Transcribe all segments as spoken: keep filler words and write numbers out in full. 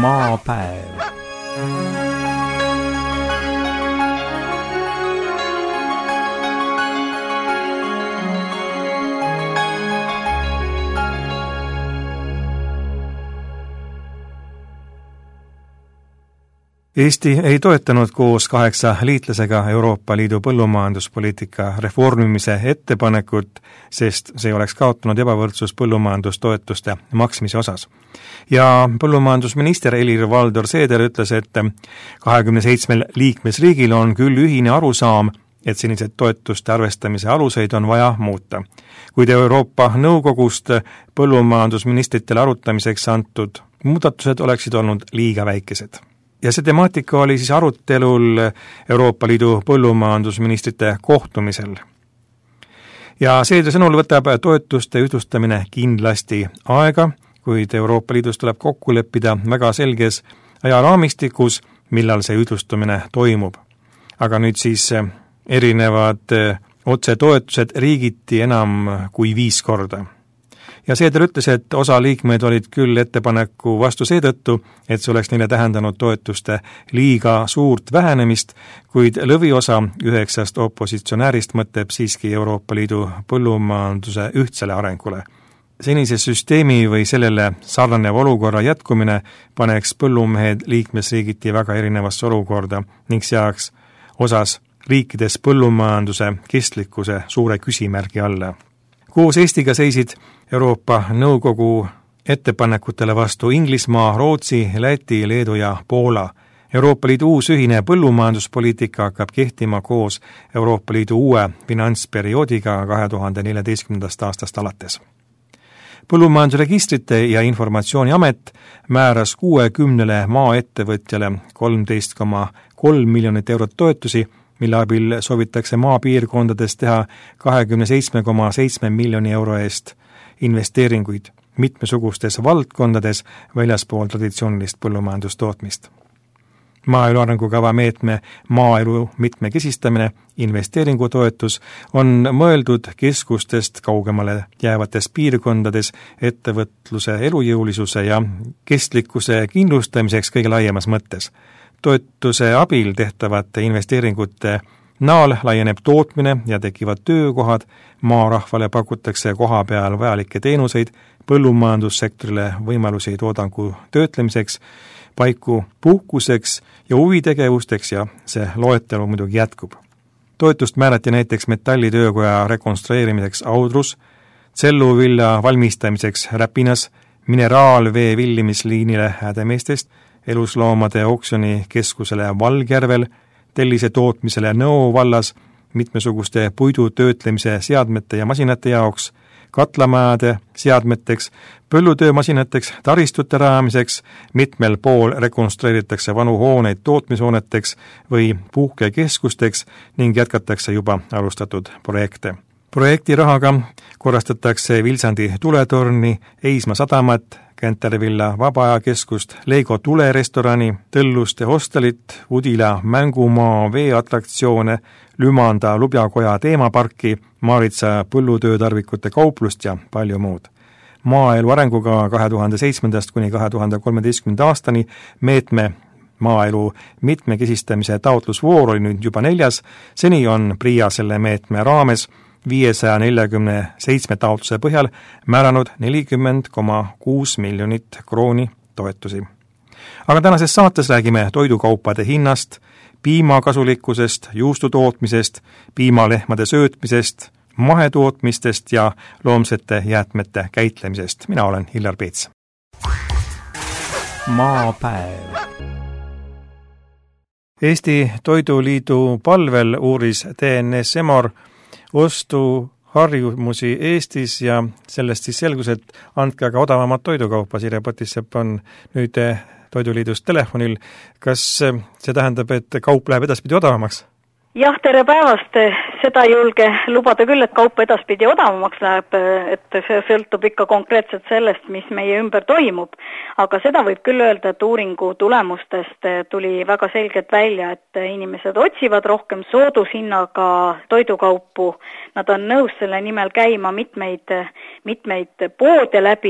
Maapäev. Eesti ei toetanud koos kaheksa liitlasega Euroopa Liidu põllumajanduspoliitika reformimise ettepanekut, sest see oleks kaotanud ebavõrdsus põllumajandustoetuste maksmise osas. Ja põllumajandusminister Helir-Valdor Seeder ütles, et kahekümne seitsmel liikmesriigil on küll ühine arusaam, et senised toetuste arvestamise aluseid on vaja muuta. Kuid Euroopa Nõukogust põllumajandusministritele arutamiseks antud muudatused oleksid olnud liiga väikesed. Ja see temaatika oli siis arutelul Euroopa Liidu põllumajandusministrite kohtumisel. Ja Seedri sõnul võtab toetuste ühtlustamine kindlasti aega, kuid Euroopa Liidus tuleb kokku leppida väga selges ajaraamistikus, millal see ühtlustamine toimub. Aga nüüd siis erinevad otsetoetused riigiti enam kui viis korda. Ja Seeder ütles, et osa liikmeid olid küll ettepaneku vastu seetõttu, et see oleks neile tähendanud toetuste liiga suurt vähenemist, kuid lõviosa üheksast opositsionäärist mõtleb siiski Euroopa Liidu põllumajanduse ühtsele arengule. Senise süsteemi või sellele sarnanev olukorra jätkumine paneks põllumehed liikmesriigiti väga erinevasse olukorda ning seaks osas riikides põllumajanduse kestlikkuse suure küsimärgi alla. Koos Eestiga seisid Euroopa Nõukogu ettepanekutele vastu Inglismaa, Rootsi, Läti, Leedu ja Poola. Euroopa Liidu uus ühine põllumajanduspoliitika hakkab kehtima koos Euroopa Liidu uue finantsperioodiga kahe tuhande neljateistkümnendast aastast alates. Põllumajandusregistrite ja informatsiooniamet määras kuuekümnele maaettevõtjale kolmteist koma kolm miljonit eurot toetusi, mille abil soovitakse maapiirkondades teha kahekümne seitsme koma seitsme miljoni euro eest investeeringuid mitmesugustes valdkondades väljaspool traditsioonilist põllumajandustootmist. Maaelu arengukava meetme maaelu mitmekesistamine investeeringutoetus on mõeldud keskustest kaugemale jäävates piirkondades ettevõtluse elujõulisuse ja kestlikkuse kindlustamiseks kõige laiemas mõttes. Toetuse abil tehtavate investeeringute naal laieneb tootmine ja tekivad töökohad, maarahvale pakutakse koha peal vajalikke teenuseid, põllumajandussektorile võimalusi toodangu töötlemiseks, paiku puhkuseks ja huvitegevusteks ja see loetelu muidugi jätkub. Toetust määrati näiteks metallitöökoja rekonstrueerimiseks Audrus, tselluvilla valmistamiseks Räpinas, mineraalvee villimisliinile Häädemeestest, elusloomade oksjoni keskusele Valgjärvel, tellise tootmisele Nõo vallas, mitmesuguste puidu töötlemise seadmete ja masinate jaoks, katlamajade seadmeteks, põllutöömasinateks, taristute rajamiseks, mitmel pool rekonstrueeritakse vanu hooneid tootmishooneteks või puhkekeskusteks ning jätkatakse juba alustatud projekte. Projekti rahaga korrastatakse Vilsandi tuletorni, Eisma sadamat, Käntervilla vabaajakeskust, Leigo tulerestorani, Tõlluste hostelit, Udila mängumaa veeatraktsioone, Lümanda Lubjakoja teemaparki, Maaritsa põllutöötarvikute kauplust ja palju muud. Maaelu arenguga kahe tuhande seitsmendast kuni kahe tuhande kolmeteistkümnenda aastani meetme maaelu mitmekesistamise taotlusvoor oli nüüd juba neljas, seni on PRIA selle meetme raames viiesaja neljakümne seitsme taotluse põhjal määranud nelikümmend koma kuus miljonit krooni toetusi. Aga tänases saates räägime toidukaupade hinnast, piima kasulikkusest, juustutootmisest, piimalehmade söötmisest, mahetootmistest ja loomsete jäätmete käitlemisest. Mina olen Hillar Peets. Maapäev. Eesti Toiduliidu palvel uuris T N S Emor ostuharjumusi Eestis ja sellest siis selgus, et andke aga odavamat toidukaupa. Sirje Potissepp on nüüd Toiduliidust telefonil. Kas see tähendab, et kaup läheb edaspidi odavamaks? Jah, tere päevast. Seda ei julge lubada küll, et kaup edaspidi odavamaks läheb, et see sõltub ikka konkreetselt sellest, mis meie ümber toimub. Aga seda võib küll öelda, et uuringu tulemustest tuli väga selgelt välja, et inimesed otsivad rohkem soodushinnaga toidukaupu. Nad on nõus selle nimel käima mitmeid, mitmeid poode läbi.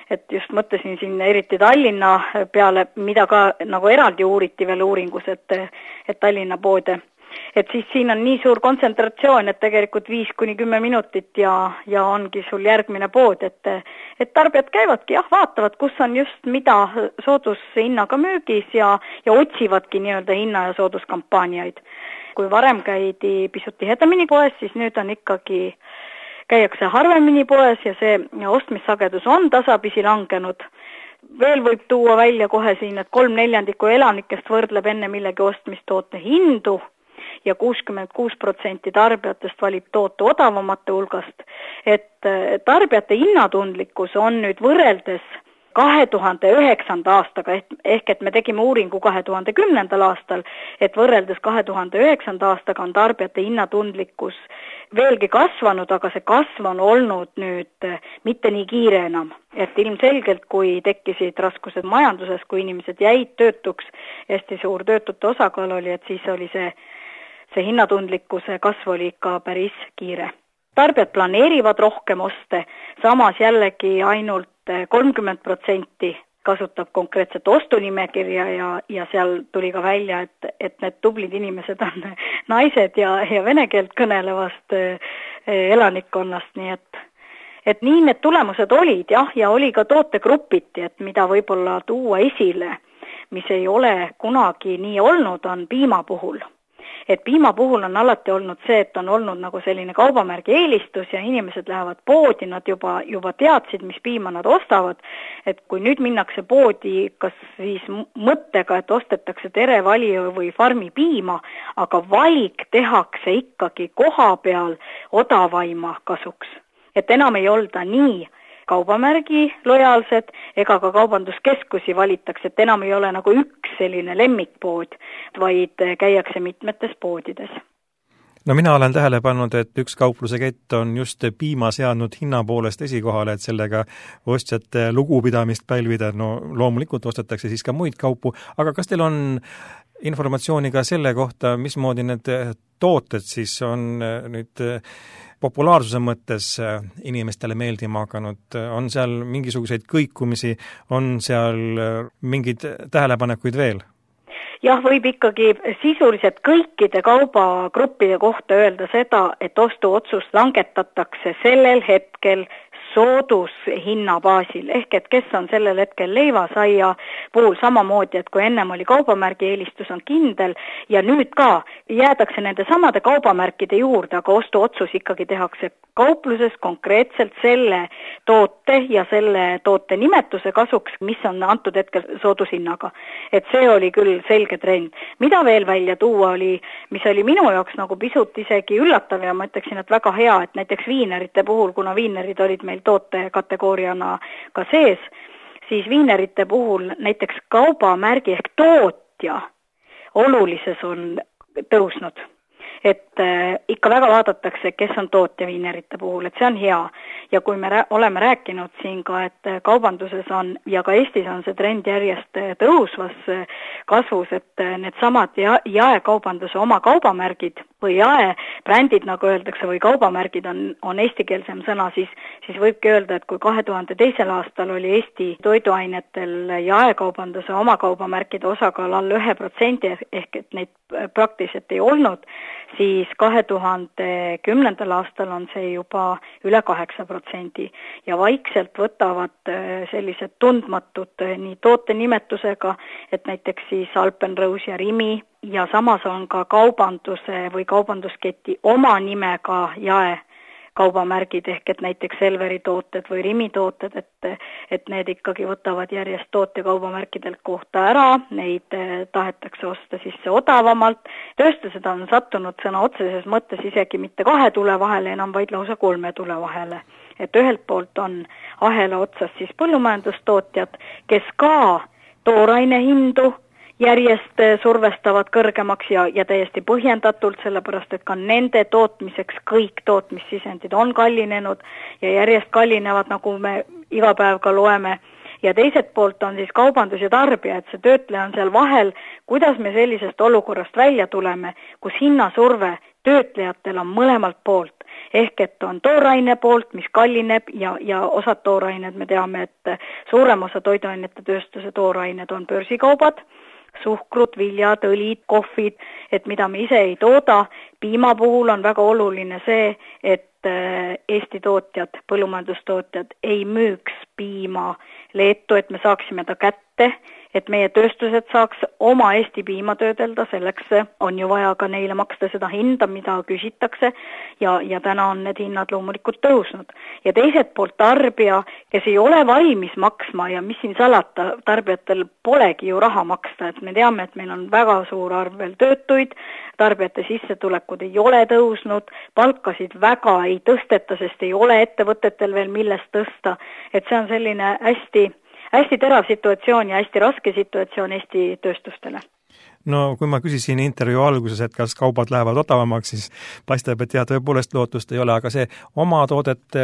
et just mõtlesin siin eriti Tallinna peale, mida ka nagu eraldi uuriti veel uuringus, et, et Tallinna poode. Et siis siin on nii suur kontsentratsioon, et tegelikult viis kuni kümme minutit ja, ja ongi sul järgmine pood, et, et tarbijad käivadki, jah, vaatavad, kus on just mida soodushinnaga müügis ja, ja otsivadki nii-öelda hinna- ja sooduskampaaniaid. Kui varem käidi pisut tihedamini poes, siis nüüd on ikkagi käiakse harvemini poes ja see ostmissagedus on tasapisi langenud. Veel võib tuua välja kohe siin, et kolm neljandikku elanikest võrdleb enne millegi ostmistoote hindu ja kuuskümmend kuus protsenti tarbijatest valib toote odavamate hulgast. Et tarbijate hinnatundlikkus on nüüd võrreldes kahe tuhande üheksanda aastaga, ehk et me tegime uuringu kahe tuhande kümnendal aastal, et võrreldes kahe tuhande üheksanda aastaga on tarbijate hinnatundlikkus veelgi kasvanud, aga see kasv on olnud nüüd mitte nii kiire enam. Et ilmselgelt, kui tekkisid raskused majanduses, kui inimesed jäid töötuks, hästi suur töötute osakaal oli, et siis oli see, see hinnatundlikkuse kasv oli ikka päris kiire. Tarbijad planeerivad rohkem oste, samas jällegi ainult kolmkümmend protsenti kasutab konkreetset ostunimekirja ja, ja seal tuli ka välja, et, et need tublid inimesed on naised ja, ja vene keelt kõnelevast elanikkonnast, nii et, et nii need tulemused olid, jah, ja oli ka tootegrupiti, et mida võib-olla tuua esile, mis ei ole kunagi nii olnud, on piima puhul. Et piima puhul on alati olnud see, et on olnud nagu selline kaubamärgi eelistus ja inimesed lähevad poodi, nad juba, juba teadsid, mis piima nad ostavad, et kui nüüd minnakse poodi, kas siis mõttega, et ostetakse Tere, Valio või Farmi piima, aga valik tehakse ikkagi koha peal odavaima kasuks. Et enam ei olda nii kaubamärgi lojaalsed ega ka kaubanduskeskusi valitakse, et enam ei ole nagu üks selline lemmikpood, vaid käiakse mitmetes poodides. No mina olen tähele pannud, et üks kaupluse kett on just piima seadnud hinna poolest esikohale, et sellega ostjate lugupidamist pälvida. No loomulikult ostetakse siis ka muid kaupu, aga kas teil on informatsiooni ka selle kohta, mismoodi need tooted siis on nüüd populaarsuse mõttes inimestele meeldima hakanud, on seal mingisuguseid kõikumisi, on seal mingeid tähelepanekuid veel? Jah, võib ikkagi sisuliselt kõikide kaubagruppide kohta öelda seda, et ostuotsus langetatakse sellel hetkel soodushinna baasil, ehk et kes on sellel hetkel leivasaia puhul samamoodi, et kui ennem oli kaubamärgi eelistus on kindel ja nüüd ka jäädakse nende samade kaubamärkide juurde, aga ostuotsus ikkagi tehakse kaupluses konkreetselt selle toote ja selle toote nimetuse kasuks, mis on antud hetkel soodushinnaga. Et see oli küll selge trend. Mida veel välja tuua oli, mis oli minu jaoks nagu pisut isegi üllatav ja ma ütleksin, et väga hea, et näiteks viinerite puhul, kuna viinerid olid meil toote kategooriana ka sees, siis viinerite puhul näiteks kaubamärgi ehk tootja olulises on tõusnud. Et äh, ikka väga vaadatakse, kes on tootja viinerite puhul, et see on hea. Ja kui me rää- oleme rääkinud siin ka, et kaubanduses on ja ka Eestis on see trend järjest tõusvas kasvus, et need samad ja- jaekaubanduse oma kaubamärgid või jaebrändid, nagu öeldakse, või kaubamärgid on, on eestikeelsem sõna, siis, siis võibki öelda, et kui kahe tuhande teisel aastal oli Eesti toiduainetel jaekaubanduse oma kaubamärkide osakaal alla ühe protsendi, ehk et neid praktiliselt ei olnud, siis kahe tuhande kümnendal aastal on see juba üle kaheksa protsendi ja vaikselt võtavad sellised tundmatud nii toote nimetusega, et näiteks siis Alpenrose ja Rimi ja samas on ka kaubanduse või kaubandusketi oma nimega jae kaubamärgid ehk et näiteks Selveri tooted või Rimi tooted, et, et need ikkagi võtavad järjest tootja kaubamärkidelt kohta ära, neid tahetakse osta sisse odavamalt. Tööstused on sattunud sõna otseses mõttes isegi mitte kahe tule vahele enam, vaid lausa kolme tule vahele. Et ühelt poolt on ahela otsas siis põllumajandustootjad, kes ka tooraine hindu järjest survestavad kõrgemaks ja, ja täiesti põhjendatult, sellepärast et ka nende tootmiseks kõik tootmissisendid on kallinenud ja järjest kallinevad, nagu me iga päev ka loeme. Ja teiselt poolt on siis kaubandus ja tarbija, et see töötleja on seal vahel, kuidas me sellisest olukorrast välja tuleme, kus hinnasurve töötlejatel on mõlemalt poolt. ehk et on tooraine poolt, mis kallineb ja, ja osad toorained, me teame, et suurem osa toiduainete tööstuse toorained on börsikaubad, suhkrut, viljad, õlid, kohvid, et mida me ise ei tooda. Piima puhul on väga oluline see, et Eesti tootjad, põllumajandustootjad ei müüks piima Leetu, et me saaksime ta kätte, et meie tööstused saaks oma Eesti piima töödelda, selleks on ju vaja ka neile maksta seda hinda, mida küsitakse ja, ja täna on need hinnad loomulikult tõusnud. Ja teiselt poolt tarbija, kes ei ole valmis maksma ja mis siin salata, tarbijatel polegi ju raha maksta, et me teame, et meil on väga suur arv veel töötuid, tarbijate sissetulekud ei ole tõusnud, palkasid väga ei tõsteta, sest ei ole ettevõtetel veel millest tõsta, et see on selline hästi hästi terav situatsioon ja hästi raske situatsioon Eesti tööstustele. No kui ma küsisin intervjuu alguses, et kas kaubad lähevad odavamaks, siis paistab, et jah, tõepoolest lootust ei ole, aga see oma toodete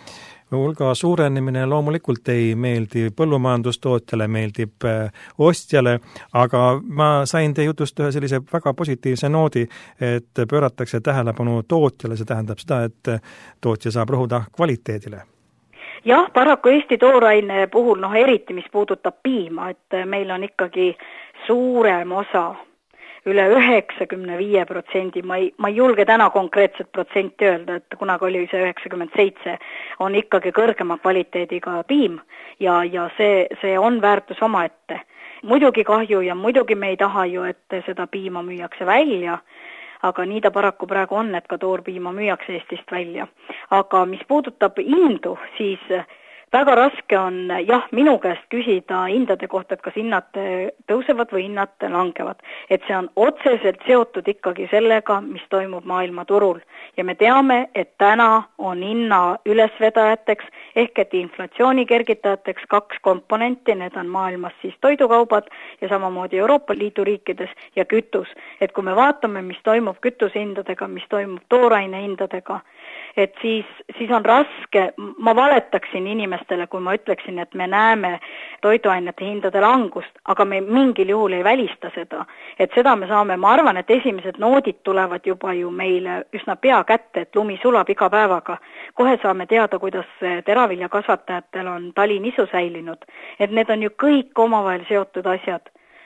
hulga suurenemine loomulikult ei meeldi põllumajandustootjale, meeldib ostjale, aga ma sain teie jutust ühe sellise väga positiivse noodi, et pööratakse tähelepanu tootjale, see tähendab seda, et tootja saab rõhuda kvaliteedile. Jah, paraku Eesti tooraine puhul, noh eriti mis puudutab piima, et meil on ikkagi suurem osa, üle üheksakümne viie protsendi, ma ei, ma ei julge täna konkreetset protsenti öelda, et kunagi oli see üheksakümmend seitse, on ikkagi kõrgema kvaliteediga piim ja, ja see, see on väärtus omaette. Muidugi kahju ja muidugi me ei taha ju, et seda piima müüakse välja, aga nii ta paraku praegu on, et ka toorpiima müüakse Eestist välja. Aga mis puudutab hindu, siis väga raske on jah, minu käest küsida hindade kohta, et kas hinnad tõusevad või hinnad langevad. Et see on otseselt seotud ikkagi sellega, mis toimub maailmaturul. Ja me teame, et täna on hinna ülesvedajateks ehk et inflatsiooni kergitajateks kaks komponenti, need on maailmas siis toidukaubad ja samamoodi Euroopa Liidu riikides ja kütus. Et kui me vaatame, mis toimub kütusehindadega, mis toimub tooraine hindadega, et siis, siis on raske, ma valetaksin inimestele, kui ma ütleksin, et me näeme toiduainete hindade langust, aga me mingil juhul ei välista seda. Et seda me saame, ma arvan, et esimesed noodid tulevad juba ju meile üsna pea kätte, et lumi sulab iga päevaga. Kohe saame teada, kuidas teraviljakasvatajatel on talinisu säilinud. Et need on ju kõik omavahel seotud asjad.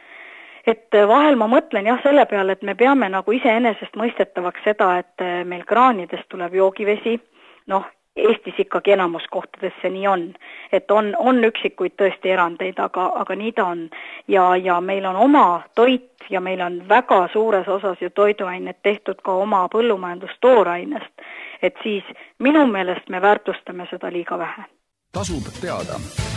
Et vahel ma mõtlen jah selle peale, et me peame nagu iseenesest mõistetavaks seda, et meil kraanidest tuleb joogivesi, noh, Eestis ikkagi enamus kohtades see nii on, et on, on üksikuid tõesti erandeid, aga, aga nii ta on. Ja, ja meil on oma toit ja meil on väga suures osas ju toiduained tehtud ka oma põllumajandustoorainest, et siis minu meelest me väärtustame seda liiga vähe. Tasub teada.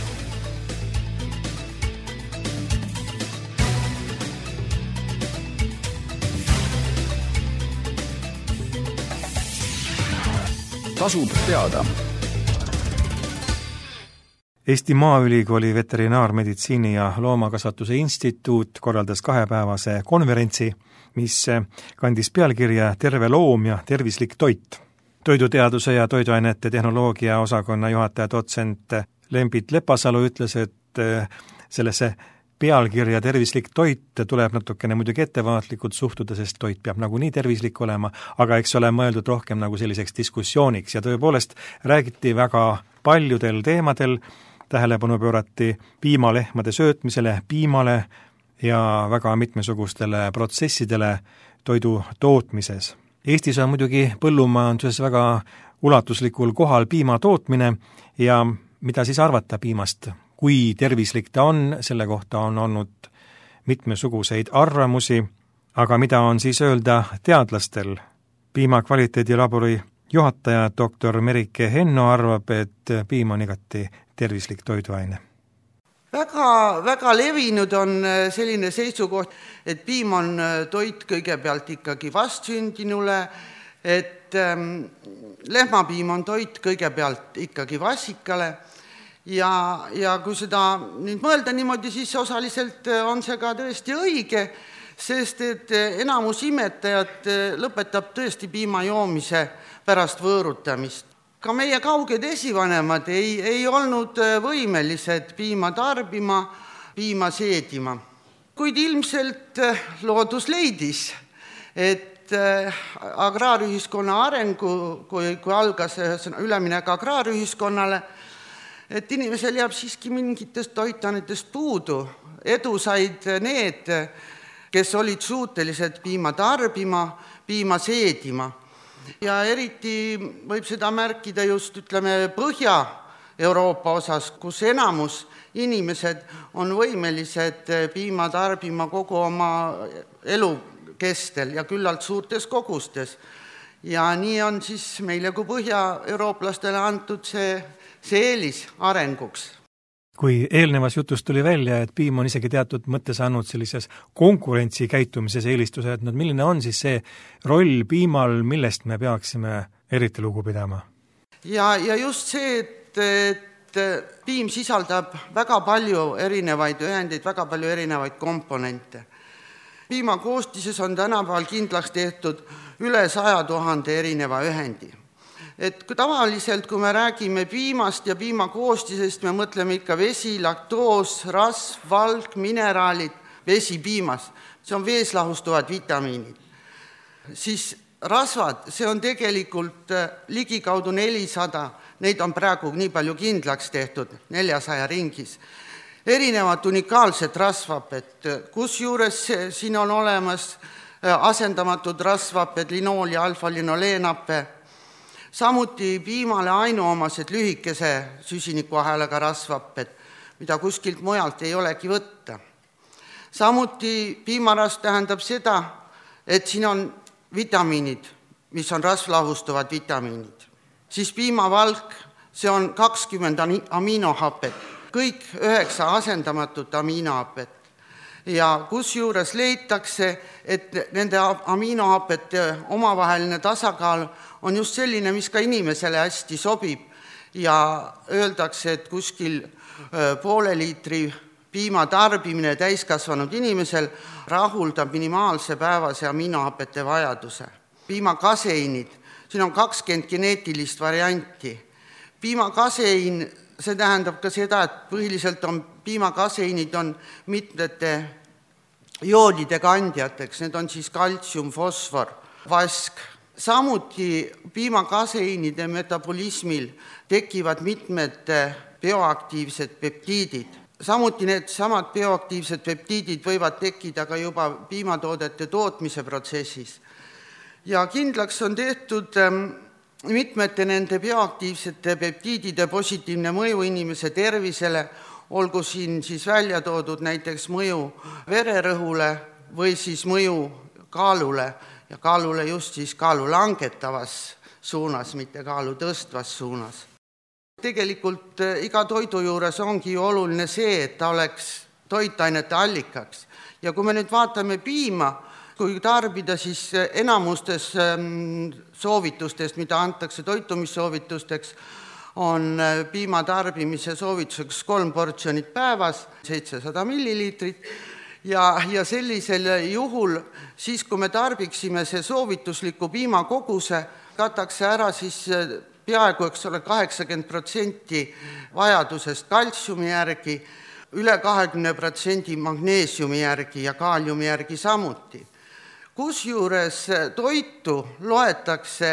Tasub teada. Eesti Maaülikooli veterinaarmeditsiini ja loomakasvatuse instituut korraldas kahepäevase konverentsi, mis kandis pealkirja Terve loom ja tervislik toit. Toiduteaduse ja toiduainete tehnoloogia osakonna juhataja dotsent Lembit Lepasalu ütles, et sellesse pealkirja tervislik toit tuleb natukene muidugi ettevaatlikult suhtuda, sest toit peab nagu nii tervislik olema, aga eks ole mõeldud rohkem nagu selliseks diskussiooniks ja tõepoolest räägiti väga paljudel teemadel, tähelepanu pöörati piimalehmade söötmisele, piimale ja väga mitmesugustele protsessidele toidu tootmises. Eestis on muidugi põllumajanduses väga ulatuslikul kohal piima tootmine ja mida siis arvata piimast? Kui tervislik ta on, selle kohta on olnud mitmesuguseid arvamusi, aga mida on siis öelda teadlastel? Piima kvaliteedilabori juhataja doktor Merike Henno arvab, et piim on igati tervislik toiduaine. Väga, väga levinud on selline seisukoht, et piim on toit kõigepealt ikkagi vastsündinule, et ähm, lehmapiim on toit kõigepealt ikkagi vassikale. Ja, ja kui seda nüüd mõelda niimoodi, siis osaliselt on see ka tõesti õige, sest et enamus imetajad lõpetab tõesti piima joomise pärast võõrutamist. Ka meie kauged esivanemad ei, ei olnud võimelised piima tarbima, piima seedima. Kuid ilmselt loodus leidis, et et agraarühiskonna arengu, kui, kui algas üleminek agraarühiskonnale, et inimesel jääb siiski mingitest toitainetest puudu. Edu said need, kes olid suutelised piima tarbima, piima seedima. Ja eriti võib seda märkida just, ütleme, Põhja-Euroopa osas, kus enamus inimesed on võimelised piima tarbima kogu oma elu kestel ja küllalt suurtes kogustes. Ja nii on siis meile kui põhja-eurooplastele antud see, see eelis arenguks. Kui eelnevas jutust tuli välja, et piim on isegi teatud mõttes andnud sellises konkurentsi käitumises eelistuse, et no, milline on siis see roll piimal, millest me peaksime eriti lugu pidama? Ja, ja just see, et, et piim sisaldab väga palju erinevaid ühendeid, väga palju erinevaid komponente. Piima koostises on tänapäeval kindlaks tehtud üle saja tuhande erineva ühendi. Et tavaliselt, kui me räägime piimast ja piima koostisest, me mõtleme ikka vesi, laktoos, rasv, valk, mineraalid, vesi piimas. See on vees lahustuvad vitamiinid. Siis rasvad, see on tegelikult ligikaudu nelisada, neid on praegu nii palju kindlaks tehtud, neljasaja ringis. Erinevad unikaalsed rasvhaped, kus juures siin on olemas asendamatud rasvhaped, linool ja alfa-linoleenhappe, samuti piimale ainuomased lühikese süsinikuahelaga rasvhapped, mida kuskilt mujalt ei olegi võtta. Samuti piimarasv tähendab seda, et siin on vitamiinid, mis on rasvlahustuvad vitamiinid. Siis piimavalk, see on kakskümmend aminohapet, kõik üheksa asendamatut aminohapet. Ja kus juures leitakse, et nende aminohapete omavaheline tasakaal on just selline, mis ka inimesele hästi sobib ja öeldakse, et kuskil poole liitri piima tarbimine täiskasvanud inimesel rahuldab minimaalse päevase aminohapete vajaduse. Piimakaseinid, siin on kakskümmend geneetilist varianti. Piimakasein, see tähendab ka seda, et põhiliselt on piimakaseinid on mitmete joodide kandjateks, need on siis kaltsium, fosfor, vask. Samuti piimakaseinide metabolismil tekivad mitmed bioaktiivsed peptiidid. Samuti need samad bioaktiivsed peptiidid võivad tekkida ka juba piimatoodete tootmise protsessis. Ja kindlaks on tehtud mitmete nende bioaktiivsete peptiidide positiivne mõju inimese tervisele, olgu siin siis välja toodud näiteks mõju vererõhule või siis mõju kaalule ja kaalule just siis kaalu langetavas suunas, mitte kaalu tõstvas suunas. Tegelikult iga toidu juures ongi ju oluline see, et ta oleks toitainete allikaks. Ja kui me nüüd vaatame piima, kui tarbida siis enamustes soovitustest, mida antakse toitumissoovitusteks, on piima tarbimise soovituseks kolm portsjonit päevas, seitsesada milliliitrit, ja, ja sellisel juhul, siis kui me tarbiksime see soovitusliku piimakoguse, katakse ära siis peaaegu, eks ole, kaheksakümmend protsenti vajadusest kaltsiumi järgi, üle kahekümne protsendi magneesiumi järgi ja kaaliumi järgi samuti. Kusjuures toitu loetakse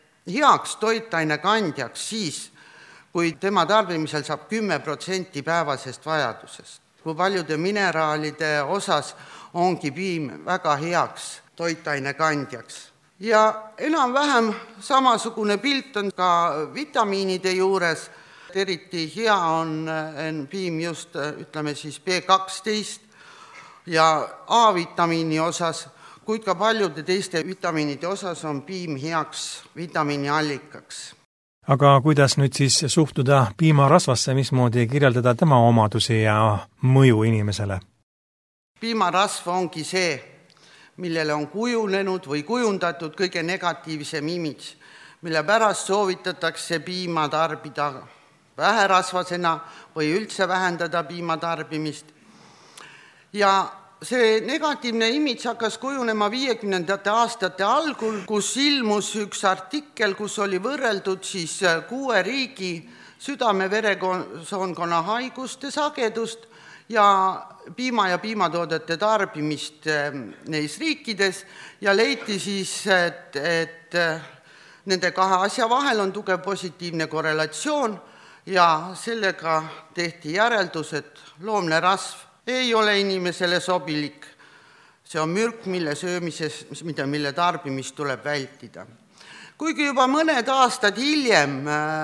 heaks toitaine kandjaks siis, kui tema tarbimisel saab kümme protsenti päevasest vajadusest. Kui paljude mineraalide osas ongi piim väga heaks toitaine kandjaks. Ja enam-vähem samasugune pilt on ka vitamiinide juures. Eriti hea on piim just, ütleme siis B kaksteist ja A-vitamiini osas, kuid ka paljude teiste vitamiinide osas on piim heaks vitamiini allikaks. Aga kuidas nüüd siis suhtuda piimarasvasse, mismoodi kirjeldada tema omadusi ja mõju inimesele? Piimarasv ongi see, millele on kujunenud või kujundatud kõige negatiivsem imidž, mille pärast soovitatakse piima tarbida väherasvasena või üldse vähendada piima tarbimist. Ja see negatiivne imidž hakkas kujunema viiekümnendate aastate algul, kus ilmus üks artikkel, kus oli võrreldud siis kuue riigi südame-veresoonkonna haiguste sagedust ja piima ja piimatoodete tarbimist neis riikides ja leiti siis, et, et nende kahe asja vahel on tugev positiivne korrelatsioon ja sellega tehti järeldus, et loomne rasv ei ole inimesele sobilik. See on mürk, mille söömises, mida, mille tarbimist tuleb vältida. Kuigi juba mõned aastad hiljem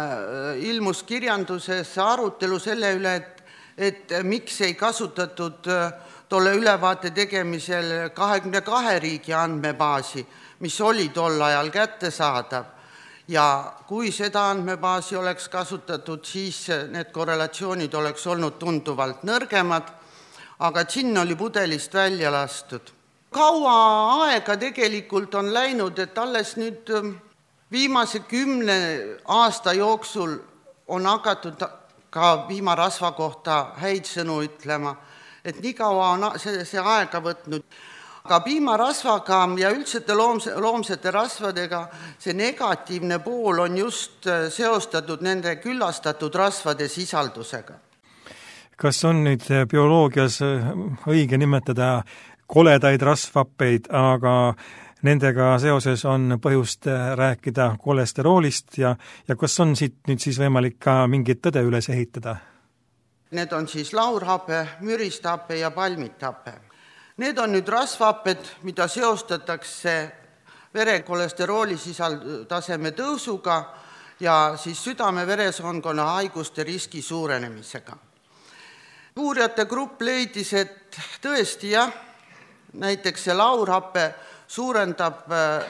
ilmus kirjanduses arutelu selle üle, et, et miks ei kasutatud tolle ülevaate tegemisel kahekümne kahe riigi andmebaasi, mis oli tol ajal kättesaadav. Ja kui seda andmebaasi oleks kasutatud, siis need korrelatsioonid oleks olnud tunduvalt nõrgemad, aga džinn oli pudelist välja lastud. Kaua aega tegelikult on läinud, et alles nüüd viimase kümne aasta jooksul on hakatud ka piimarasva kohta häid sõnu ütlema, et nii kaua on see, see aega võtnud. Aga piimarasvaga ja üldsete loomse, loomsete rasvadega see negatiivne pool on just seostatud nende küllastatud rasvade sisaldusega. Kas on nüüd bioloogias õige nimetada koledaid rasvhappeid, aga nendega seoses on põhjust rääkida kolesteroolist ja, ja kas on siit nüüd siis võimalik ka mingit tõde üles ehitada? Need on siis laurhape, müristape ja palmithape. Need on nüüd rasvhapped, mida seostatakse verekolesterooli sisaldtaseme tõusuga ja siis südame-veresoonkonna haiguste riski suurenemisega. Uurijate grupp leidis, et tõesti jah, näiteks see laurhappe suurendab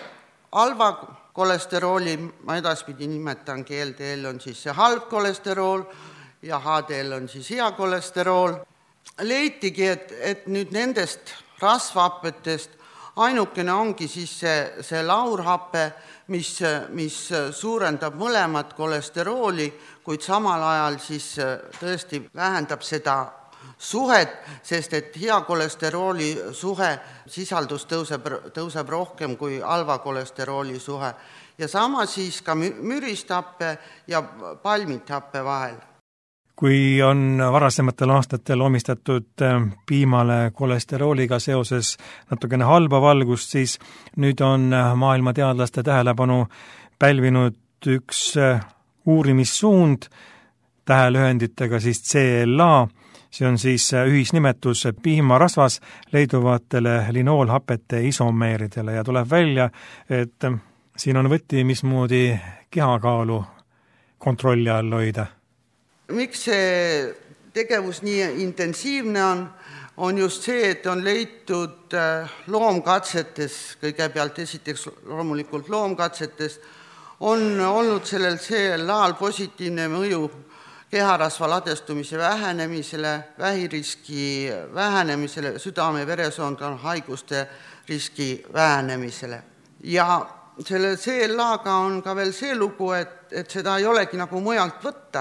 halva kolesterooli, ma edaspidi nimetan, G L D L on siis see halb kolesterool ja H D L on siis hea kolesterool. Leitigi, et, et nüüd nendest rasvhappetest ainukene ongi siis see, see laurhappe, mis, mis suurendab mõlemat kolesterooli, kuid samal ajal siis tõesti vähendab seda suhet, sest et hea kolesterooli suhe sisaldus tõuseb, tõuseb rohkem kui halva kolesterooli suhe. Ja sama siis ka müristappe ja palmithappe vahel. Kui on varasematel aastatel omistatud piimale kolesterooliga seoses natukene halba valgust, siis nüüd on maailma teadlaste tähelepanu pälvinud üks uurimissuund tähelühenditega siis C L A. See on siis ühisnimetus piimarasvas leiduvatele linoolhapete isomeeridele ja tuleb välja, et siin on võti, mismoodi kehakaalu kontrolli all hoida. Miks see tegevus nii intensiivne on, on just see, et on leitud loomkatsetes, kõigepealt esiteks loomulikult loomkatsetes, on olnud sellel C L A-l positiivne mõju keharasva ladestumise vähenemisele, vähiriski vähenemisele, südame-veresoonkonna haiguste riski vähenemisele. Ja selle C L A-ga on ka veel see lugu, et, et seda ei olegi nagu mujalt võtta.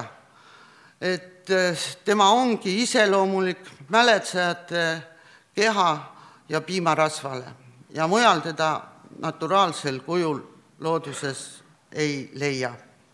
Et tema ongi iseloomulik mäletsejate keha ja piimarasvale ja mujal teda naturaalsel kujul looduses ei leia.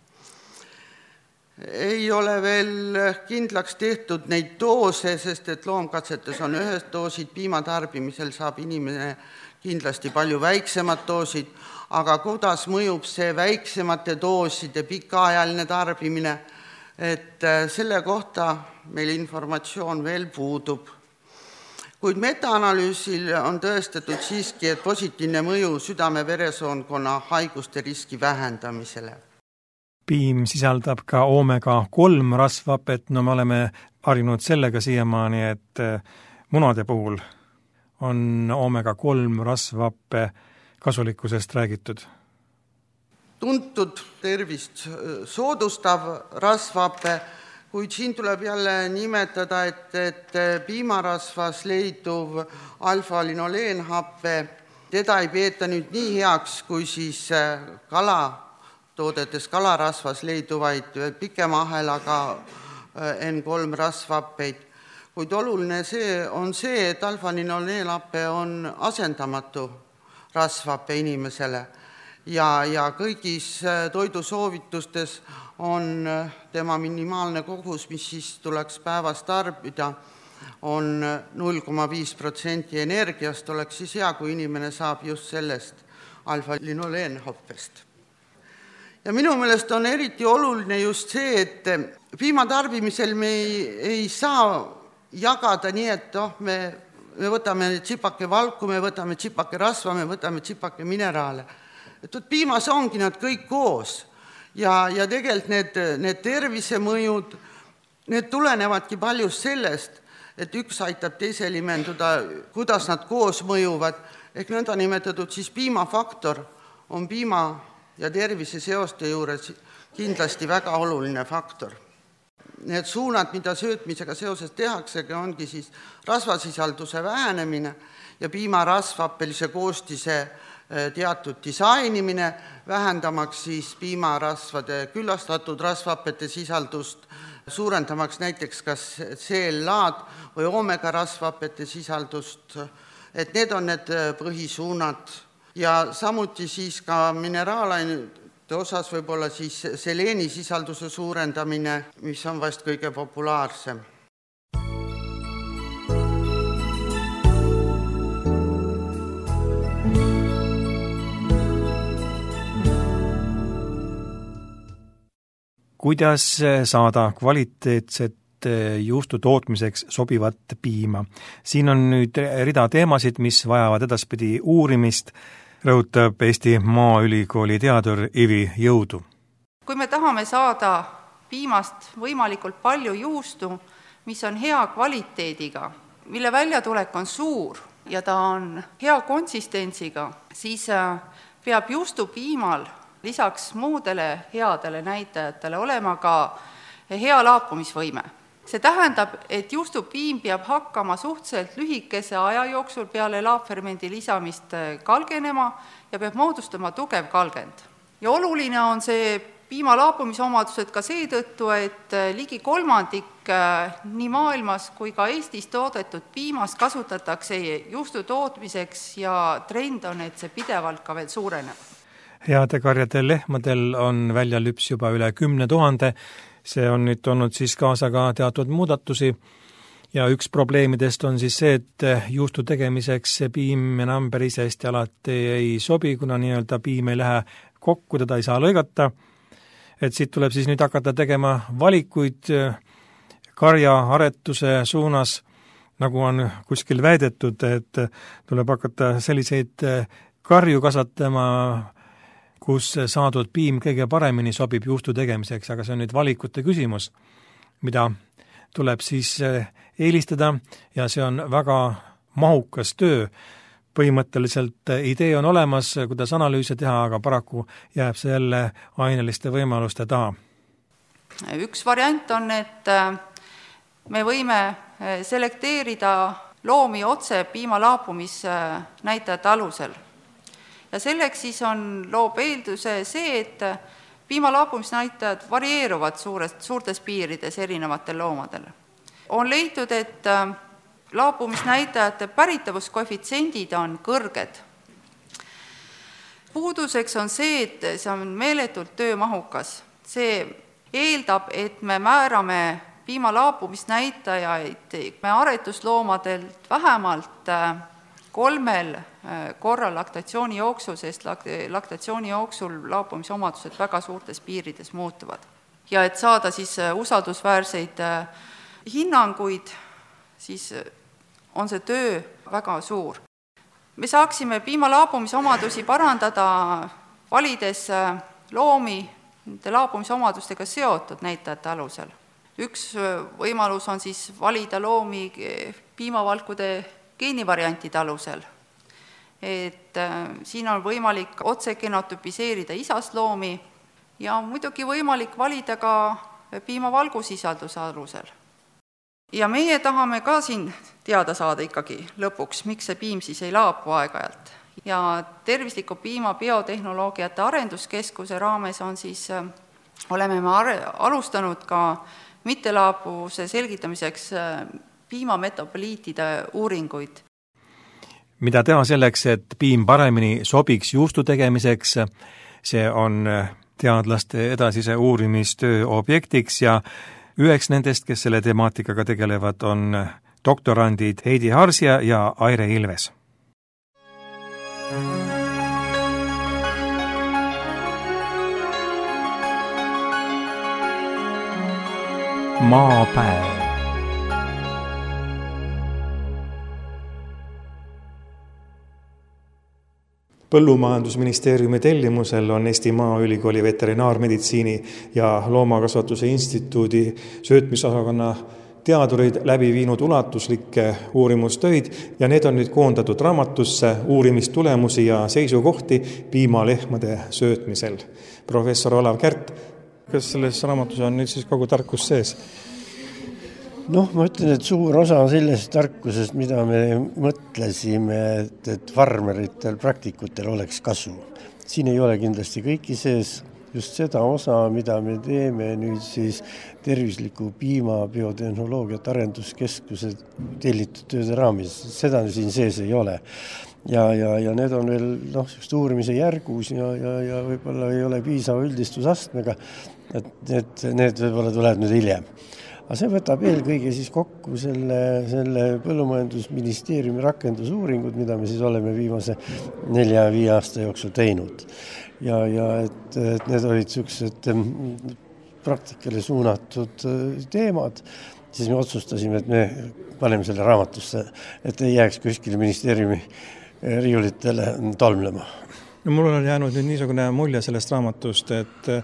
Ei ole veel kindlaks tehtud neid doose, sest et loomkatsetes on ühes doosid, piimatarbimisel saab inimene kindlasti palju väiksemad doosid, aga kuidas mõjub see väiksemate dooside pikaajaline tarbimine, et selle kohta meil informatsioon veel puudub. Kuid metaanalüüsil on tõestatud siiski, et positiivne mõju südame-veresoonkonna haiguste riski vähendamisele. Piim sisaldab ka oomega kolm rasvhapet, no me oleme harjunud sellega siiamaani, et munade puhul on oomega kolm rasvhappe kasulikkusest räägitud. Tuntud tervist soodustav rasvhappe, kuid siin tuleb jälle nimetada, et, et piimarasvas leiduv alfa-linoleenhappe, teda ei peeta nüüd nii heaks, kui siis kala toodetes kalarasvas leiduvaid pikema ahelaga N kolm rasvhappeid. Kuid oluline see on see, et alfa-linoleenhappe on asendamatu rasvhappe inimesele ja, ja kõigis toidusoovitustes on tema minimaalne kogus, mis siis tuleks päevas tarbida, on null koma viis protsenti energiast, oleks siis hea, kui inimene saab just sellest alfa-linoleenhoppest. Ja minu meelest on eriti oluline just see, et piima tarbimisel me ei, ei saa jagada nii, et oh, me, me võtame tsipake valku, me võtame tsipake rasva, me võtame tsipake mineraale. Et piimas ongi nad kõik koos ja, ja tegelikult need, need tervisemõjud, need tulenevadki paljust sellest, et üks aitab teisel imenduda, kuidas nad koos mõjuvad, ehk nõnda nimetatud siis piimafaktor on piima ja tervise seoste juures kindlasti väga oluline faktor. Need suunad, mida söötmisega seoses tehakse, ongi siis rasvasisalduse vähenemine ja piimarasvhappelise koostise teatud disainimine, vähendamaks siis piimarasvade küllastatud rasvhappete sisaldust, suurendamaks näiteks kas C L A-d või omega rasvhappete sisaldust, et need on need põhisuunad ja samuti siis ka mineraalainete osas võib-olla siis seleeni sisalduse suurendamine, mis on vast kõige populaarsem. Kuidas saada kvaliteetset juustu tootmiseks sobivat piima? Siin on nüüd rida teemasid, mis vajavad edaspidi uurimist, rõhutab Eesti Maaülikooli teadur Ivi Jõudu. Kui me tahame saada piimast võimalikult palju juustu, mis on hea kvaliteediga, mille väljatulek on suur ja ta on hea konsistentsiga, siis peab juustupiimal lisaks muudele headele näitajatele olema ka hea laapumisvõime. See tähendab, et juustupiim peab hakkama suhteliselt lühikese aja jooksul peale laapfermendi lisamist kalgenema ja peab moodustama tugev kalgend. Ja oluline on see piima laapumisomadused ka seetõttu, et ligi kolmandik nii maailmas kui ka Eestis toodetud piimast kasutatakse juustu tootmiseks ja trend on, et see pidevalt ka veel suureneb. Heade karjadel lehmadel on väljalüps juba üle kümne tuhande, see on nüüd olnud siis kaasa ka teatud muudatusi ja üks probleemidest on siis see, et juustu tegemiseks see piim enam päris hästi alati ei sobi, kuna nii-öelda piim ei lähe kokku, teda ei saa lõigata, et siit tuleb siis nüüd hakata tegema valikuid karja aretuse suunas, nagu on kuskil väidetud, et tuleb hakata selliseid karju kasvatama, kus saadud piim kõige paremini sobib juustu tegemiseks, aga see on nüüd valikute küsimus, mida tuleb siis eelistada ja see on väga mahukas töö. Põhimõtteliselt idee on olemas, kuidas analüüse teha, aga paraku jääb see jälle aineliste võimaluste taha. Üks variant on, et me võime selekteerida loomi otse piima laapumisnäitajate alusel. Ja selleks siis on loob eelduse see, et piima laapumisnäitajad varieeruvad suurest, suurtes piirides erinevatel loomadel. On leitud, et laapumisnäitajate pärittavuskoefitsendid on kõrged. Puuduseks on see, et see on meeletult töömahukas. See eeldab, et me määrame piima laapumisnäitajaid me aretusloomadelt vähemalt kolmel korral laktatsiooni jooksul, sest laktatsiooni jooksul laapumisomadused väga suurtes piirides muutuvad. Ja et saada siis usaldusväärseid hinnanguid, siis on see töö väga suur. Me saaksime piima laapumisomadusi parandada valides loomi nende laapumisomadustega seotud näitajate alusel. Üks võimalus on siis valida loomi piimavalkude geenivariantide alusel. Et siin on võimalik otse genotüpiseerida isast loomi ja muidugi võimalik valida ka piimavalgusisalduse alusel. Ja meie tahame ka siin teada saada ikkagi lõpuks, miks see piim siis ei laapu aeg-ajalt. Ja tervisliku piima biotehnoloogiate arenduskeskuse raames on siis, oleme me alustanud ka mittelaapuse selgitamiseks piimametaboliitide uuringuid. Mida teha selleks, et piim paremini sobiks juustu tegemiseks, see on teadlaste edasise uurimistöö objektiks ja üheks nendest, kes selle temaatikaga tegelevad, on doktorandid Heidi Harsja ja Aire Ilves. Maapäev. Põllumajandusministeeriumi tellimusel on Eesti Maaülikooli veterinaarmeditsiini ja loomakasvatuse instituudi söötmisosakonna teadurid läbi viinud ulatuslikke uurimustöid ja need on nüüd koondatud raamatusse uurimistulemusi ja seisukohti piimalehmade söötmisel. Professor Olav Kärt, kas selles raamatus on nüüd siis kogu tarkus sees? Noh, ma ütlen, et suur osa sellest tarkusest, mida me mõtlesime, et, et farmeritel, praktikutel oleks kasu. Siin ei ole kindlasti kõiki sees, just seda osa, mida me teeme nüüd siis tervisliku piima biotehnoloogiat arenduskeskuse tellitud tööde raamis. Seda siin sees ei ole. Ja, ja, ja need on veel noh, uurimise järgus ja, ja, ja võib-olla ei ole piisava üldistusastmega, et need, need võib-olla tuleb nüüd hiljem. Aga see võtab eelkõige siis kokku selle, selle Põllumajandusministeeriumi rakendusuuringud, mida me siis oleme viimase nelja ja viie aasta jooksul teinud. Ja, ja et, et need olid sellised praktikale suunatud teemad, siis me otsustasime, et me paneme selle raamatusse, et ei jääks kuskile ministeeriumi riiulitele tolmlema. No mul on jäänud nüüd niisugune mulje sellest raamatust, et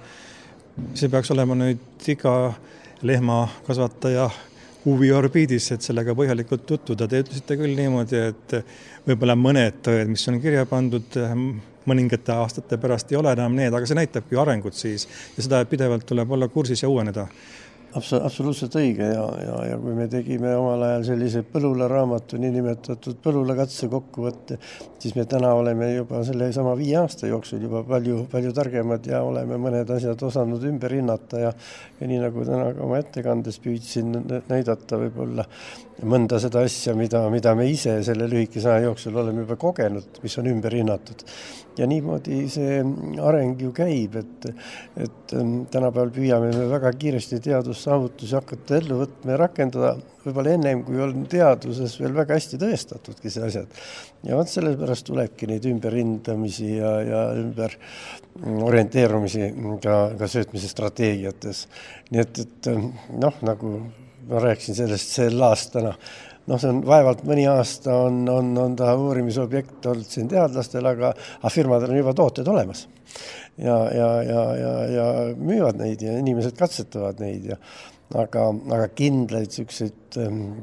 see peaks olema nüüd iga lehmakasvataja huvi orbiidis, et sellega põhjalikult tutvuda. Te ütlesite küll niimoodi, et võib-olla mõned tõed, mis on kirja pandud mõningate aastate pärast ei ole enam need, aga see näitabki arengut siis ja seda pidevalt tuleb olla kursis ja uueneda. Absoluutselt õige ja, ja, ja kui me tegime omal ajal sellise põlula raamatu, niinimetatud põlula katse kokkuvõtte, siis me täna oleme juba selle sama viie aasta jooksul juba palju, palju targemad ja oleme mõned asjad osanud ümber hinnata ja, ja nii nagu täna ka oma ettekandes püüdsin näidata võib-olla mõnda seda asja, mida, mida me ise selle lühikese aja jooksul oleme juba kogenud, mis on ümber hinnatud. Ja niimoodi see areng ju käib, et, et tänapäeval püüame me väga kiiresti teadussaavutusi hakata ellu võtma ja rakendada võib-olla ennem, kui on teaduses veel väga hästi tõestatudki see asjad. Ja vaat sellepärast tulebki neid ümberhindamisi ja, ja ümber orienteerumisi ka, ka söötmise strateegiates. Nii et, et noh, nagu ma rääkisin sellest sel aastana, noh, see on vaevalt mõni aasta on, on, on ta uurimisobjekt olnud siin teadlastel, aga, aga firmadel on juba tooted olemas. Ja, ja, ja, ja, ja müüvad neid ja inimesed katsetavad neid. Ja, aga, aga kindlaid selliseid,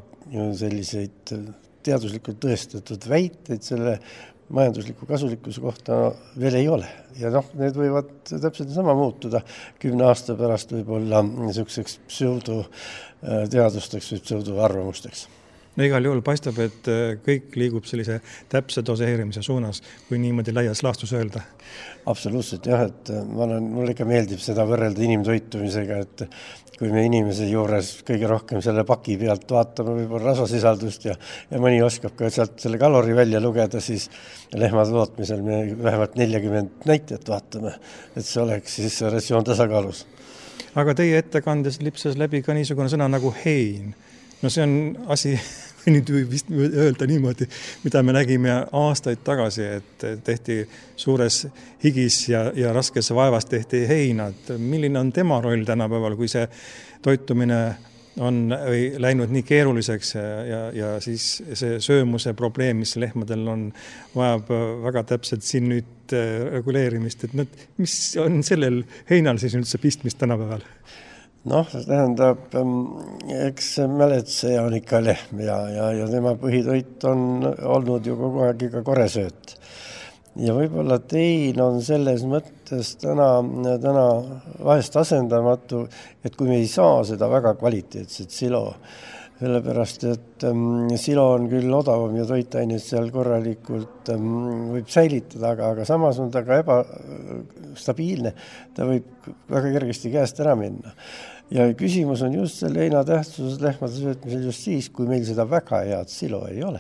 selliseid teaduslikult tõestatud väiteid selle majandusliku kasulikkuse kohta veel ei ole. Ja noh, need võivad täpselt sama muutuda kümne aasta pärast võib-olla selliseks pseudo teadusteks või pseudo arvamusteks. No igal juhul paistab, et kõik liigub sellise täpse doseerimise suunas, kui niimoodi laias laastus öelda. Absoluutselt jah, et ma olen, mulle ikka meeldib seda võrrelda inimtoitumisega, et kui me inimese juures kõige rohkem selle paki pealt vaatame võib-olla rasvasisaldust ja, ja mõni oskab ka sealt selle kalori välja lugeda, siis lehma tootmisel me vähemalt nelikümmend näitajat vaatame, et see oleks siis ratsioon tasakaalus. Aga teie ettekandes lipsas läbi ka niisugune sõna nagu hein. No see on asi, või nüüd vist öelda niimoodi, mida me nägime aastaid tagasi, et tehti suures higis ja, ja raskes vaevas tehti heinad. Milline on tema roll tänapäeval, kui see toitumine on läinud nii keeruliseks ja, ja, ja siis see söömuse probleem, mis lehmadel on, vajab väga täpselt siin nüüd reguleerimist, et nüüd, mis on sellel heinal siis üldse pistmist tänapäeval? Noh, see tähendab, eks mäletseja on ikka lehm ja, ja, ja tema põhitoit on olnud ju kogu aeg ikka koresööt. Ja võib-olla tein on selles mõttes täna, täna vahest asendamatu, et kui me ei saa seda väga kvaliteetset silo, sellepärast, et silo on küll odavam ja toitaineid seal korralikult võib säilitada, aga, aga samas on ta ka ebastabiilne, ta võib väga kergesti käest ära minna. Ja küsimus on just selle heina tähtsuses lehmade söötmisel just siis, kui meil seda väga head silo ei ole.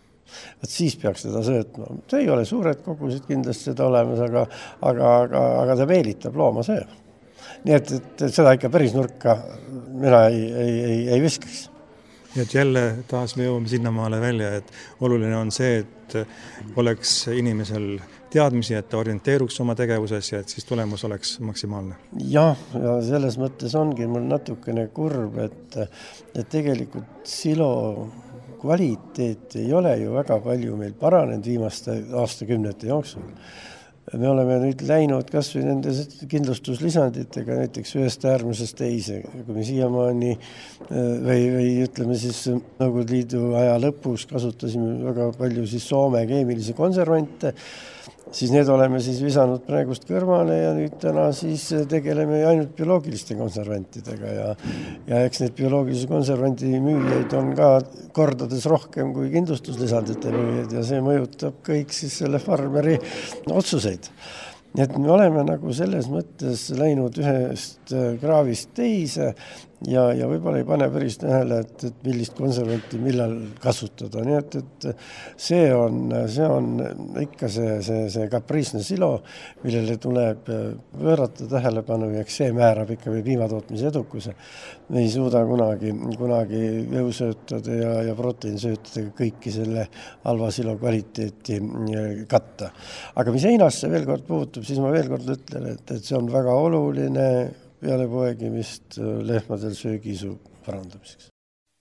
Et siis peaks seda söötma. See ei ole suured kogusid kindlasti seda olemas, aga, aga, aga, aga ta meelitab looma sööma. Nii et, et seda ikka päris nurka mina ei, ei, ei, ei viskaks. et jälle taas me jõuame sinnamaale välja, et oluline on see, et oleks inimesel teadmisi, et ta orienteeruks oma tegevuses ja et siis tulemus oleks maksimaalne. Jah, ja selles mõttes ongi mul natukene kurb, et, et tegelikult silo kvaliteet ei ole ju väga palju meil paranenud viimaste aastakümnete jooksul. Me oleme nüüd läinud kas või nende kindlustuslisanditega näiteks ühest äärmusest teise, kui me siiamaani või, või ütleme siis Nõukogude Liidu aja lõpus kasutasime väga palju siis Soome keemilisi konservante, siis need oleme siis visanud praegust kõrvale ja nüüd täna siis tegeleme ainult bioloogiliste konservantidega ja, ja eks need bioloogilise konservanti müüjaid on ka kordades rohkem kui kindlustuslisandite müüjaid ja see mõjutab kõik siis selle farmeri otsuseid. Nii et me oleme nagu selles mõttes läinud ühest kraavist teise ja, ja võib-olla ei pane päris tähele, et, et millist konservanti millal kasutada. Nii et, et see on, see on ikka see, see, see kapriisne silo, millele tuleb pöörata tähelepanu ja see määrab ikka või piimatootmise edukuse. Me ei suuda kunagi, kunagi jõusöötada ja, ja proteiinsöötada kõiki selle halva silo kvaliteeti katta. Aga mis heinasse veel kord puutub, siis ma veel kord ütlen, et, et see on väga oluline peale poegimist lehmadel söögiisu parandamiseks.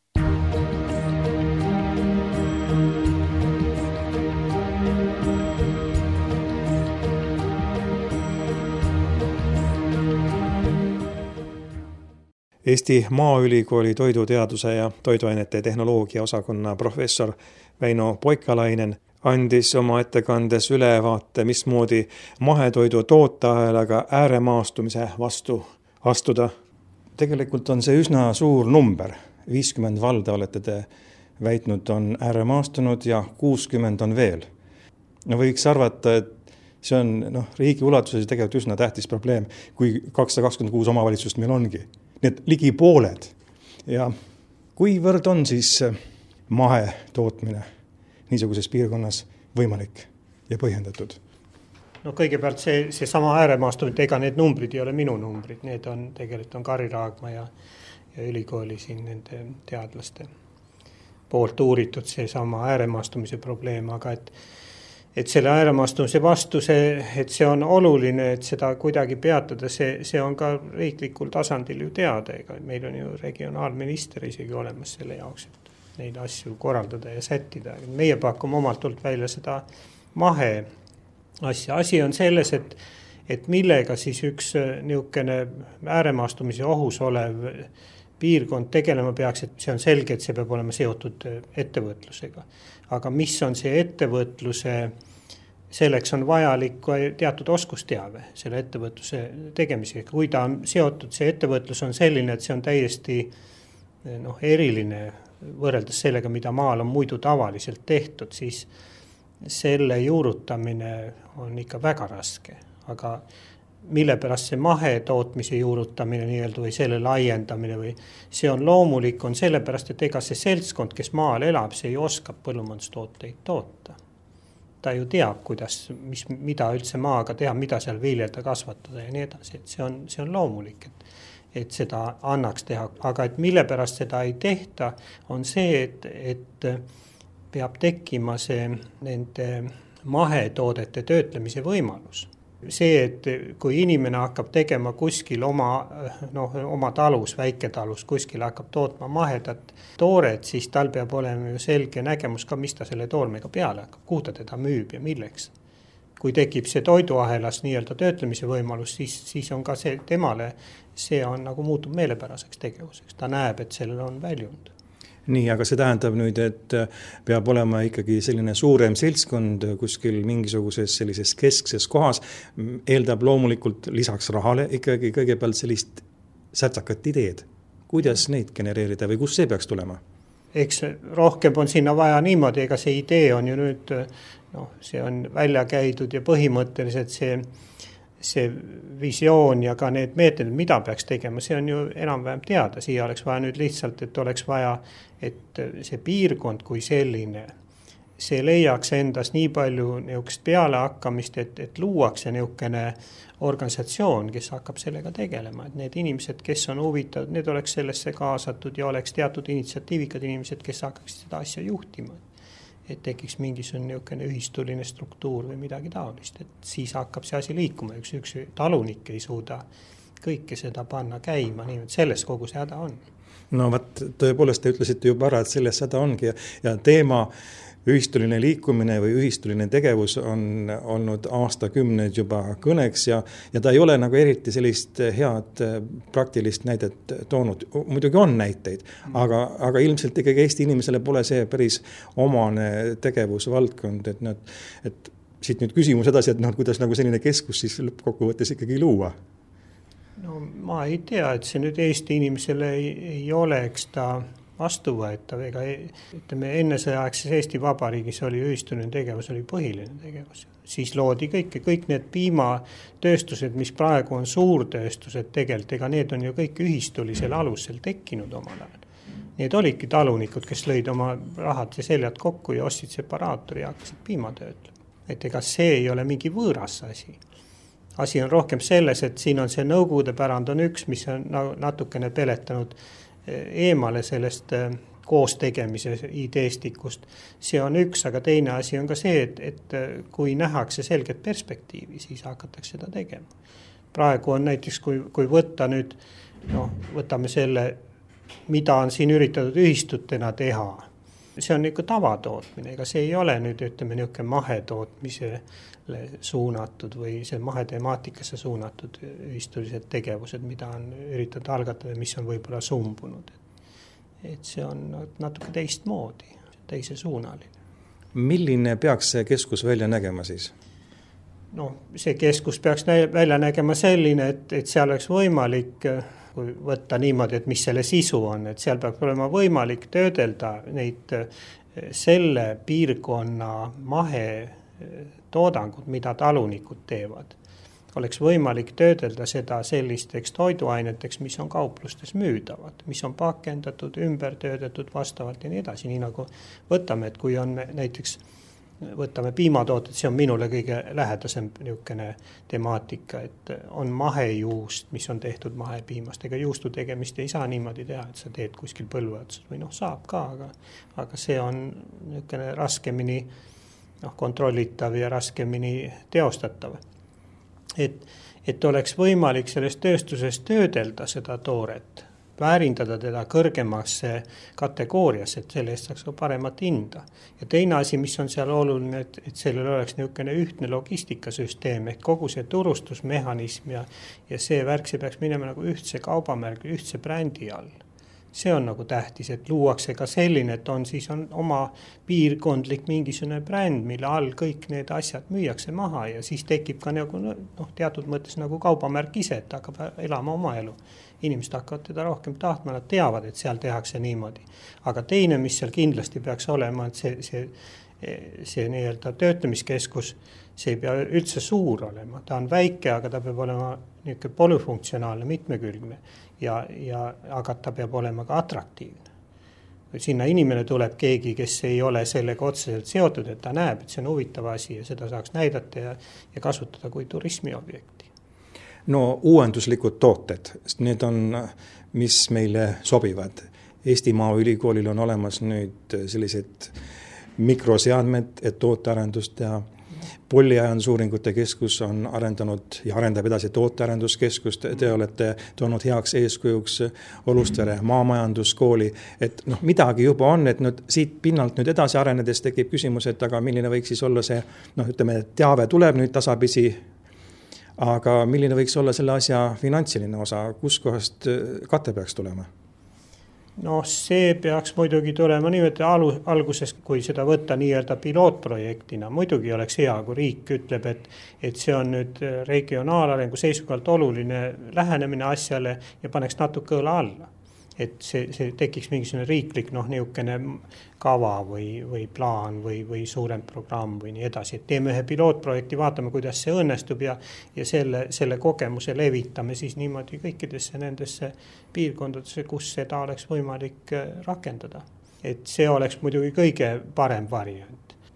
Eesti Maaülikooli toiduteaduse ja toiduainete tehnoloogia osakonna professor Väino Poikalainen andis oma ettekandes ülevaate, mismoodi mahetoidu tooteahelaga ääremaastumise vastu astuda. Tegelikult on see üsna suur number. viiskümmend valda olete te väitnud on ääremaastunud ja kuuskümmend on veel. No võiks arvata, et see on noh, riigi ulatuses tegelikult üsna tähtis probleem, kui kakssada kakskümmend kuus omavalitsust meil ongi. Nii et ligi pooled. Ja kuivõrd on siis mahetootmine niisuguses piirkonnas võimalik ja põhjendatud? No kõigepealt see, see sama ääremaastumine, ega need numbrid ei ole minu numbrid, need on tegelikult on Kari Raagma ja, ja ülikooli siin nende teadlaste poolt uuritud see sama ääremaastumise probleem, aga et, et selle ääremaastumise vastu see, et see on oluline, et seda kuidagi peatada, see, see on ka riiklikul tasandil ju teada, ega meil on ju regionaalminister isegi olemas selle jaoks, et neid asju korraldada ja sättida. Meie pakume omalt tult välja seda mahe asja. Asi on selles, et, et millega siis üks niisugune ääremaastumise ohus olev piirkond tegelema peaks, et see on selge, et see peab olema seotud ettevõtlusega. Aga mis on see ettevõtluse, selleks on vajalik teatud oskusteave selle ettevõtluse tegemisega. Kui ta on seotud, see ettevõtlus on selline, et see on täiesti noh, eriline võrreldes sellega, mida maal on muidu tavaliselt tehtud, siis selle juurutamine on ikka väga raske. Aga mille pärast see mahetootmise juurutamine nii-öelda või selle laiendamine või see on loomulik, on selle pärast, et ega see seltskond, kes maal elab, see ei oska põllumajandustooteid toota. Ta ju teab, kuidas, mis, mida üldse maaga teha, mida seal viljelda, kasvatada ja nii edasi. Et see on, see on loomulik, et et seda annaks teha, aga et mille pärast seda ei tehta, on see, et, et peab tekkima see nende mahetoodete töötlemise võimalus. See, et kui inimene hakkab tegema kuskil oma, noh, oma talus, väiketalus, kuskil hakkab tootma mahedat tooret, siis tal peab olema ju selge nägemus ka, mis ta selle toormega peale hakkab, kuhu ta teda müüb ja milleks. Kui tekib see toiduahelas nii-öelda töötlemise võimalus, siis, siis on ka see temale, see on nagu muutub meelepäraseks tegevuseks. Ta näeb, et sellel on väljund. Nii, aga see tähendab nüüd, et peab olema ikkagi selline suurem seltskond kuskil mingisuguses sellises keskses kohas, eeldab loomulikult lisaks rahale ikkagi kõigepealt sellist sätsakat ideed. Kuidas neid genereerida või kus see peaks tulema? Eks rohkem on sinna vaja niimoodi, ega see idee on ju nüüd, noh, see on välja käidud ja põhimõtteliselt see see visioon ja ka need meetmed, mida peaks tegema, see on ju enam-vähem teada. Siia oleks vaja nüüd lihtsalt, et oleks vaja, et see piirkond kui selline, see leiaks endas nii palju niisugust pealehakkamist, et, et luuakse niisugune organisatsioon, kes hakkab sellega tegelema, et need inimesed, kes on huvitatud, need oleks sellesse kaasatud ja oleks teatud initsiatiivikad inimesed, kes hakkaksid seda asja juhtima. Et tekiks mingisugune niisugune ühistuline struktuur või midagi taolist, et siis hakkab see asi liikuma, üks, üks talunik ei suuda kõike seda panna käima, nii et selles kogu see häda on. No vaat, tõepoolest te ütlesite juba ära, et selles häda ongi ja, ja teema ühistuline liikumine või ühistuline tegevus on olnud aastakümneid juba kõneks ja, ja ta ei ole nagu eriti sellist head praktilist näidet toonud. Muidugi on näiteid, aga, aga ilmselt ikkagi Eesti inimesele pole see päris omane tegevusvaldkond, et, nad, et siit nüüd küsimus edasi, et noh, kuidas nagu selline keskus siis lõppkokkuvõttes ikkagi luua? No ma ei tea, et see nüüd Eesti inimesele ei, ei oleks ta vastuvõetav, ega ütleme, enne sõjaaegses Eesti Vabariigis oli ühistuline tegevus, oli põhiline tegevus. Siis loodi kõik, kõik need piimatööstused, mis praegu on suurtööstused tegelikult, ega need on ju kõik ühistulisel alusel tekkinud omal ajal. Need olidki talunikud, kes lõid oma rahad ja seljad kokku ja ostsid separaatori ja hakkasid piima töötlema. Et ega see ei ole mingi võõras asi. Asi on rohkem selles, et siin on see nõukogude pärand on üks, mis on natukene peletanud eemale sellest koos tegemise ideestikust. See on üks, aga teine asi on ka see, et, et kui nähakse selget perspektiivi, siis hakatakse seda tegema. Praegu on näiteks, kui, kui võtta nüüd, no, võtame selle, mida on siin üritatud ühistutena teha. See on niisugune tavatootmine, ega see ei ole nüüd, ütleme, niisugune mahetootmisele suunatud või see mahetemaatikasse suunatud ühistulised tegevused, mida on üritatud algatada, mis on võib-olla sumbunud. Et see on natuke teist moodi, teise suunaline. Milline peaks see keskus välja nägema siis? No, see keskus peaks välja nägema selline, et, et seal oleks võimalik kui võtta niimoodi, et mis selle sisu on, et seal peab olema võimalik töödelda neid selle piirkonna mahe toodangut, mida talunikud teevad. Oleks võimalik töödelda seda sellisteks toiduaineteks, mis on kauplustes müüdavad, mis on pakendatud, ümber töödetud vastavalt ja nii edasi. Nii nagu võtame, et kui on näiteks, võtame piimatooted, see on minule kõige lähedasem niisugune temaatika, et on mahejuust, mis on tehtud mahepiimast. Ega juustu tegemist ei saa niimoodi teha, et sa teed kuskil põlluotsas või noh, saab ka, aga, aga see on niisugune raskemini noh, kontrollitav ja raskemini teostatav. Et, et oleks võimalik selles tööstuses töödelda seda tooret, väärindada teda kõrgemasse kategooriasse, et selle eest saaks ka paremat hinda. Ja teine asi, mis on seal oluline, et, et sellel oleks niisugune ühtne logistikasüsteem, ehk kogu see turustusmehhanism ja, ja see värk, see peaks minema nagu ühtse kaubamärgi, ühtse brändi all. See on nagu tähtis, et luuakse ka selline, et on siis on oma piirkondlik mingisugune bränd, mille all kõik need asjad müüakse maha ja siis tekib ka nagu, noh, teatud mõttes nagu kaubamärk ise, et hakkab elama oma elu. Inimesed hakkavad teda rohkem tahtma, nad teavad, et seal tehakse niimoodi. Aga teine, mis seal kindlasti peaks olema, et see, see, see nii-öelda töötlemiskeskus, see ei pea üldse suur olema. Ta on väike, aga ta peab olema niisugune polüfunktsionaalne, mitmekülgne. Ja, ja, aga ta peab olema ka atraktiivne. Sinna inimene tuleb keegi, kes ei ole sellega otseselt seotud, et ta näeb, et see on huvitav asi ja seda saaks näidata ja, ja kasutada kui turismiobjekti. No uuenduslikud tooted, need on, mis meile sobivad. Eesti Maaülikoolil on olemas nüüd sellised mikroseadmed, et tootearendust teha. Polliajandusuuringute keskus on arendanud ja arendab edasi tootearenduskeskust. Te olete toonud heaks eeskujuks Olustvere maamajanduskooli, et noh, midagi juba on, et nüüd siit pinnalt nüüd edasi arenedes tekib küsimus, et aga milline võiks siis olla see, noh, ütleme, teave tuleb nüüd tasapisi, aga milline võiks olla selle asja finantsiline osa, kus kohast kate peaks tulema? No see peaks muidugi tulema niimoodi alguses, kui seda võtta nii-öelda pilootprojektina. Muidugi oleks hea, kui riik ütleb, et, et see on nüüd regionaalarengu seisukohalt oluline lähenemine asjale ja paneks natuke õla alla. Et see, see tekiks mingisugune riiklik noh, niisugune kava või, või plaan või, või suurem programm või nii edasi. Et teeme ühe pilootprojekti, vaatame, kuidas see õnnestub ja, ja selle, selle kogemuse levitame siis niimoodi kõikidesse nendesse piirkondadesse, kus seda oleks võimalik rakendada. Et see oleks muidugi kõige parem variant.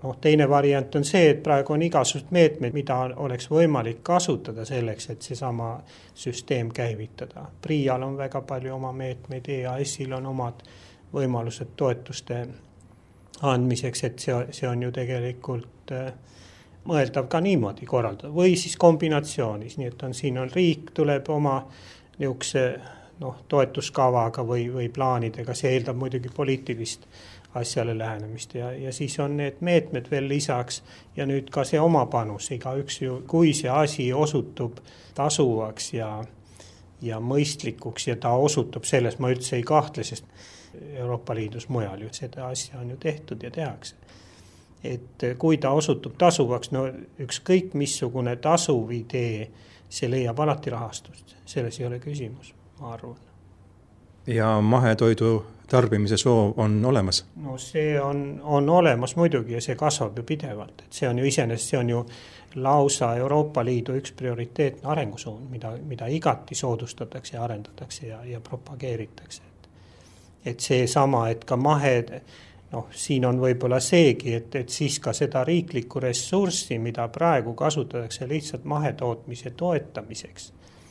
noh, teine variant on see, et praegu on igasugused meetmed, mida oleks võimalik kasutada selleks, et seesama süsteem käivitada. Priial on väga palju oma meetmeid, E A S-il on omad võimalused toetuste andmiseks, et see, see on ju tegelikult mõeldav ka niimoodi korraldada. Või siis kombinatsioonis, nii et on, siin on riik, tuleb oma niisuguse noh, toetuskavaga või, või plaanidega, see eeldab muidugi poliitilist asjale lähenemist ja, ja siis on need meetmed veel lisaks ja nüüd ka see oma panus, igaüks ju, kui see asi osutub tasuvaks ja, ja mõistlikuks ja ta osutub selles, ma üldse ei kahtle, sest Euroopa Liidus mujal ju seda asja on ju tehtud ja tehakse. Et kui ta osutub tasuvaks, no ükskõik missugune tasuv idee, see leiab alati rahastust, selles ei ole küsimus, ma arvan. Ja mahetoidu tarbimise soov on olemas? No see on, on olemas muidugi ja see kasvab ju pidevalt. Et see on ju iseenesest, see on ju lausa Euroopa Liidu üks prioriteetne arengusuund, mida, mida igati soodustatakse ja arendatakse ja, ja propageeritakse. Et see sama, et ka mahe, noh, siin on võib-olla seegi, et, et siis ka seda riiklikku ressurssi, mida praegu kasutatakse lihtsalt mahetootmise toetamiseks,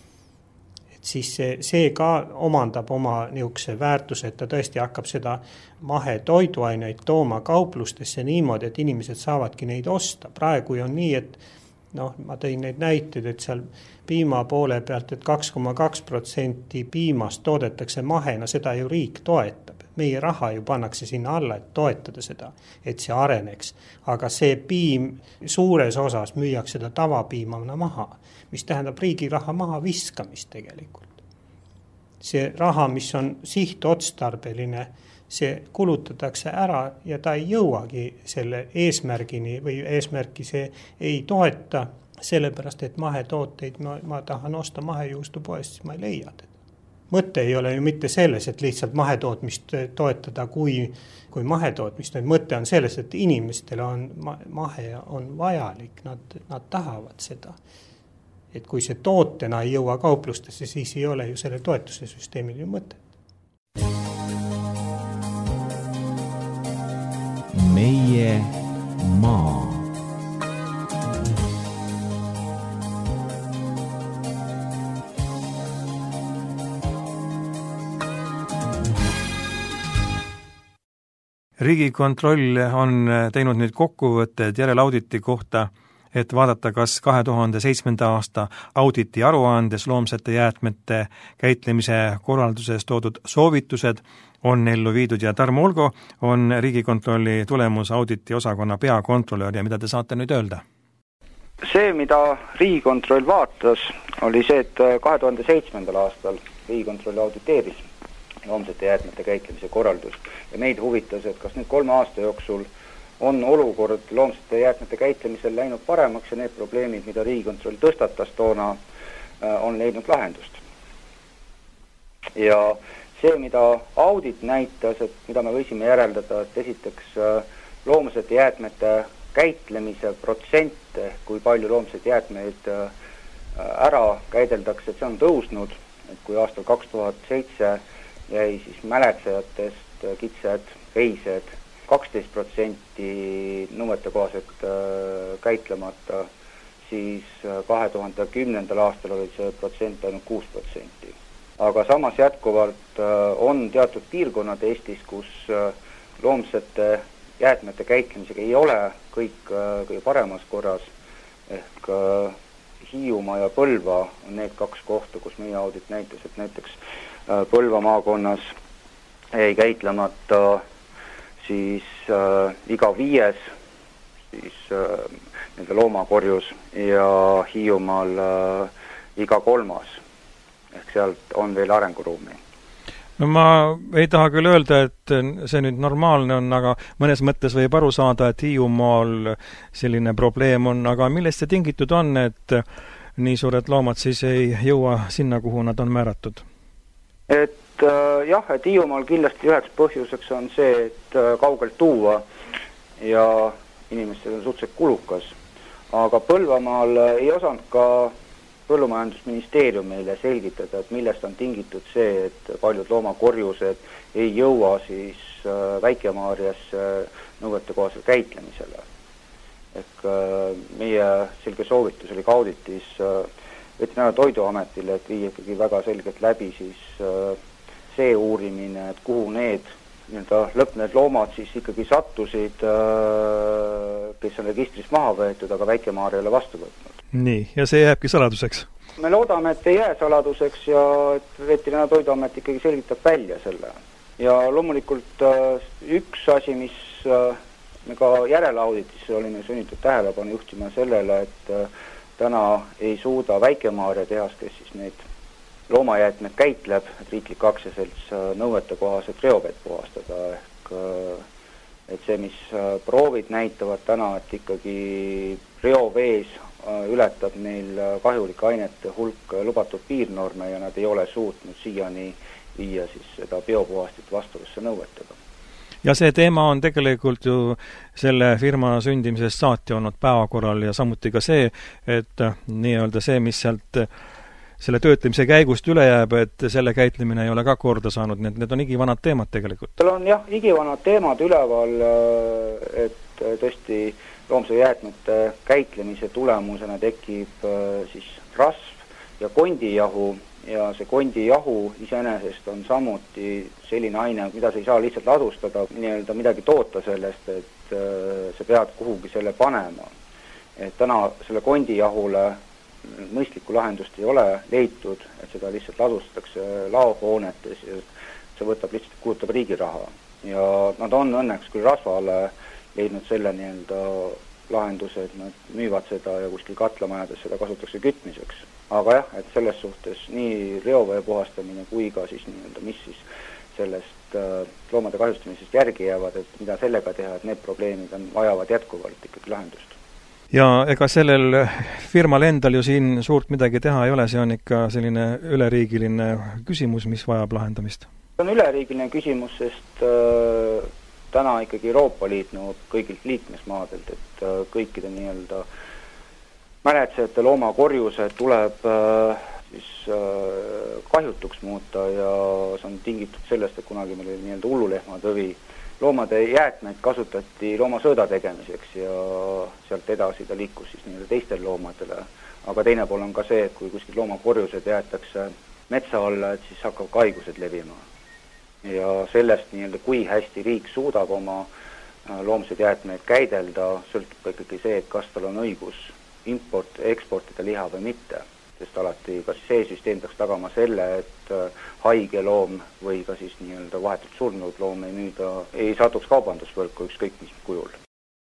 et siis see, see ka omandab oma niisuguse väärtuse, et ta tõesti hakkab seda mahetoiduaineid tooma kauplustesse niimoodi, et inimesed saavadki neid osta. Praegu on nii, et noh, ma tõin neid näiteid, et seal piima poole pealt, et kaks koma kaks protsenti piimast toodetakse mahena, seda ju riik toetab. Meie raha ju pannakse sinna alla, et toetada seda, et see areneks. Aga see piim suures osas müüakse seda tavapiimana maha, mis tähendab riigi raha maha viskamist tegelikult. See raha, mis on sihtotstarbeline, see kulutatakse ära ja ta ei jõuagi selle eesmärgini või eesmärki see ei toeta, sellepärast, et mahetooteid ma, ma tahan osta mahejuustu poest, siis ma ei leia teda. Mõte ei ole ju mitte selles, et lihtsalt mahetootmist toetada kui, kui mahetootmist. Mõte on selles, et inimestele on mahe on vajalik, nad, nad tahavad seda. Et kui see tootena ei jõua kauplustesse, siis ei ole ju selle toetuse süsteemil ju mõtet. Meie maa. Riigikontroll on teinud nüüd kokkuvõtted järelauditi kohta, et vaadata, kas kahe tuhande seitsmenda aasta auditi aruandes loomsete jäätmete käitlemise korralduses toodud soovitused on ellu viidud ja Tarmo Olgo on Riigikontrolli tulemusauditi osakonna peakontrolör ja mida te saate nüüd öelda? See, mida Riigikontroll vaatas, oli see, et kahe tuhande seitsmendal aastal Riigikontroll auditeeris loomsete jäätmete käitlemise korraldust ja meid huvitas, et kas nüüd kolme aasta jooksul on olukord loomsete jäätmete käitlemisel läinud paremaks ja need probleemid, mida Riigikontroll tõstatas toona, on leidnud lahendust. Ja see, mida audit näitas, et mida me võisime järeldada, et esiteks loomsete jäätmete käitlemise protsente, kui palju loomsed jäätmeid ära käideldakse, et see on tõusnud, et kui aastal kaks tuhat seitse jäi siis mäletsejatest kitsed, reised, kaksteist protsenti nõuete kohaselt käitlemata, siis kahe tuhande kümnendal aastal oli see protsent ainult kuus protsenti. Aga samas jätkuvalt on teatud piirkonnad Eestis, kus loomsete jäätmete käitlemisega ei ole kõik kõige paremas korras, ehk Hiiumaa ja Põlva on need kaks kohta, kus meie audit näitas, et näiteks Põlva maakonnas ei käitlemata siis äh, iga viies siis äh, nende loomakorjus ja Hiiumaal äh, iga kolmas. Ehk sealt on veel arenguruumi. No ma ei taha küll öelda, et see nüüd normaalne on, aga mõnes mõttes võib aru saada, et Hiiumaal selline probleem on, aga millest see tingitud on, et nii suured loomad siis ei jõua sinna, kuhu nad on määratud? Et äh, jah, et Hiiumaal kindlasti üheks põhjuseks on see, et äh, kaugelt tuua ja inimestel on suhteliselt kulukas. Aga Põlvamaal ei osanud ka Põllumajandusministeerium meile selgitada, et millest on tingitud see, et paljud loomakorjused ei jõua siis äh, Väike-Maarjasse nõuete kohaselt käitlemisele. ehk meie selge soovitus oli ka auditis Veterinaar- ja Toiduametile, et viia ikkagi väga selgelt läbi siis see uurimine, et kuhu need nii-öelda lõpneed loomad siis ikkagi sattusid, kes on registrist maha võetud, aga Väike-Maarja ei ole vastu võtnud. Nii, ja see jääbki saladuseks? Me loodame, et ei jää saladuseks ja et Veterinaar- ja Toiduamet ikkagi selgitab välja selle. Ja loomulikult üks asi, mis me ka järelauditis olime sunnitud tähelepanu juhtima sellele, et täna ei suuda Väike-Maarja tehas, kes siis neid loomajäätmed käitleb, et riiklik aktsiaselts nõuete kohased reovett puhastada, ehk et see, mis proovid näitavad täna, et ikkagi reovees ületab neil kahjulike ainete hulk lubatud piirnorme ja nad ei ole suutnud siiani viia siis seda biopuhastit vastavusse nõuetega. Ja see teema on tegelikult ju selle firma sündimisest saati olnud päevakorral ja samuti ka see, et nii-öelda see, mis sealt selle töötlemise käigust üle jääb, et selle käitlemine ei ole ka korda saanud, need, need on igivanad teemad tegelikult. Tal on jah, igivanad teemad üleval, et tõesti loomse jäätmete käitlemise tulemusena tekib siis rasv ja kondijahu ja see kondijahu iseenesest on samuti selline aine, mida sa ei saa lihtsalt ladustada, nii-öelda midagi toota sellest, et sa pead kuhugi selle panema. Et täna selle kondijahule mõistlikku lahendust ei ole leitud, et seda lihtsalt ladustatakse laohoonetes ja see võtab lihtsalt, kuutab riigi raha. Ja nad on õnneks küll rasvale leidnud selle nii-öelda lahenduse, et nad müüvad seda ja kuskil katlamajades seda kasutatakse kütmiseks. Aga jah, et selles suhtes nii reovee puhastamine kui ka siis nii-öelda, mis siis sellest loomade kahjustamisest järgi jäävad, et mida sellega teha, et need probleemid on, vajavad jätkuvalt ikkagi lahendust. Ja ega sellel firmal endal ju siin suurt midagi teha ei ole, see on ikka selline üleriigiline küsimus, mis vajab lahendamist. See on üleriigiline küsimus, sest äh, täna ikkagi Euroopa Liit nõuab kõigilt liikmesmaadelt, et äh, kõikide nii-öelda mäletsejate loomakorjused tuleb äh, siis äh, kahjutuks muuta ja see on tingitud sellest, et kunagi meil oli nii-öelda hullulehmatõvi. Loomade jäätmeid kasutati loomasööda tegemiseks ja sealt edasi ta liikus siis nii-öelda teistel loomadele. Aga teine pool on ka see, et kui kuskil loomakorjused jäetakse metsa alla, et siis hakkab haigused levima. Ja sellest nii-öelda, kui hästi riik suudab oma loomsed jäätmeid käidelda, sõltub ikkagi see, et kas tal on õigus import, eksportida liha või mitte, sest alati kas see süsteem peaks tagama selle, et haige loom või ka siis nii-öelda vahetult surnud loom ei müüda, ei satuks kaubandusvõrku ükskõik mis kujul.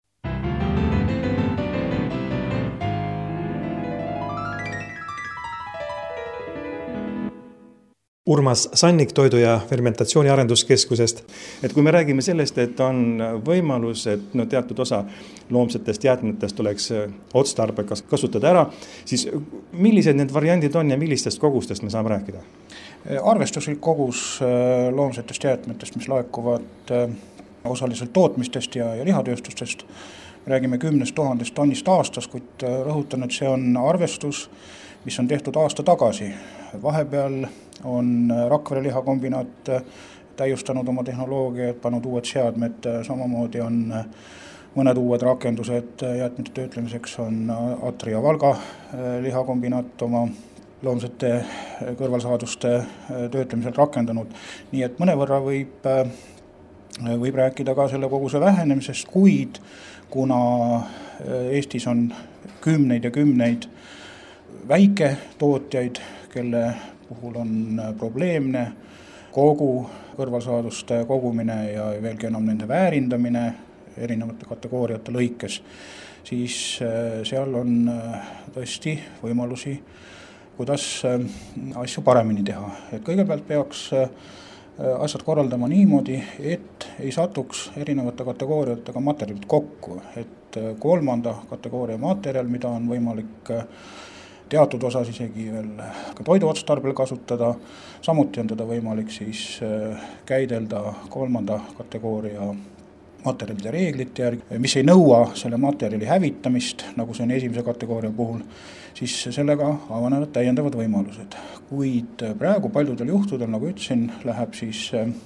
Urmas Sannik Toidu- ja Fermentatsiooni Arenduskeskusest. Et kui me räägime sellest, et on võimalus, et no, teatud osa loomsetest jäätmetest oleks otstarbekas kasutada ära, siis millised need variandid on ja millistest kogustest me saame rääkida? Arvestuslik kogus loomsetest jäätmetest, mis laekuvad osaliselt tootmistest ja, ja lihatööstustest. Räägime kümnest tuhandest tonnist aastas, kuid rõhutan, et see on arvestus, mis on tehtud aasta tagasi. Vahepeal on Rakvere lihakombinaat täiustanud oma tehnoloogiat, pannud uued seadmed, samamoodi on mõned uued rakendused jäätmete töötlemiseks, on Atri ja Valga lihakombinaat oma loomsete kõrvalsaaduste töötlemisel rakendanud. Nii et mõnevõrra võib, võib rääkida ka selle koguse vähenemisest, kuid kuna Eestis on kümneid ja kümneid väiketootjaid, kelle puhul on probleemne kogu kõrvalsaaduste kogumine ja veelgi enam nende väärindamine erinevate kategooriate lõikes, siis seal on tõesti võimalusi, kuidas asju paremini teha. Et kõigepealt peaks asjad korraldama niimoodi, et ei satuks erinevate kategooriatega materjalid kokku, et kolmanda kategooria materjal, mida on võimalik teatud osas isegi veel ka toiduotstarbel kasutada, samuti on teda võimalik siis käidelda kolmanda kategooria materjalide reeglite järgi, mis ei nõua selle materjali hävitamist, nagu see on esimese kategooria puhul, siis sellega avanevad täiendavad võimalused. Kuid praegu paljudel juhtudel, nagu ütlesin, läheb siis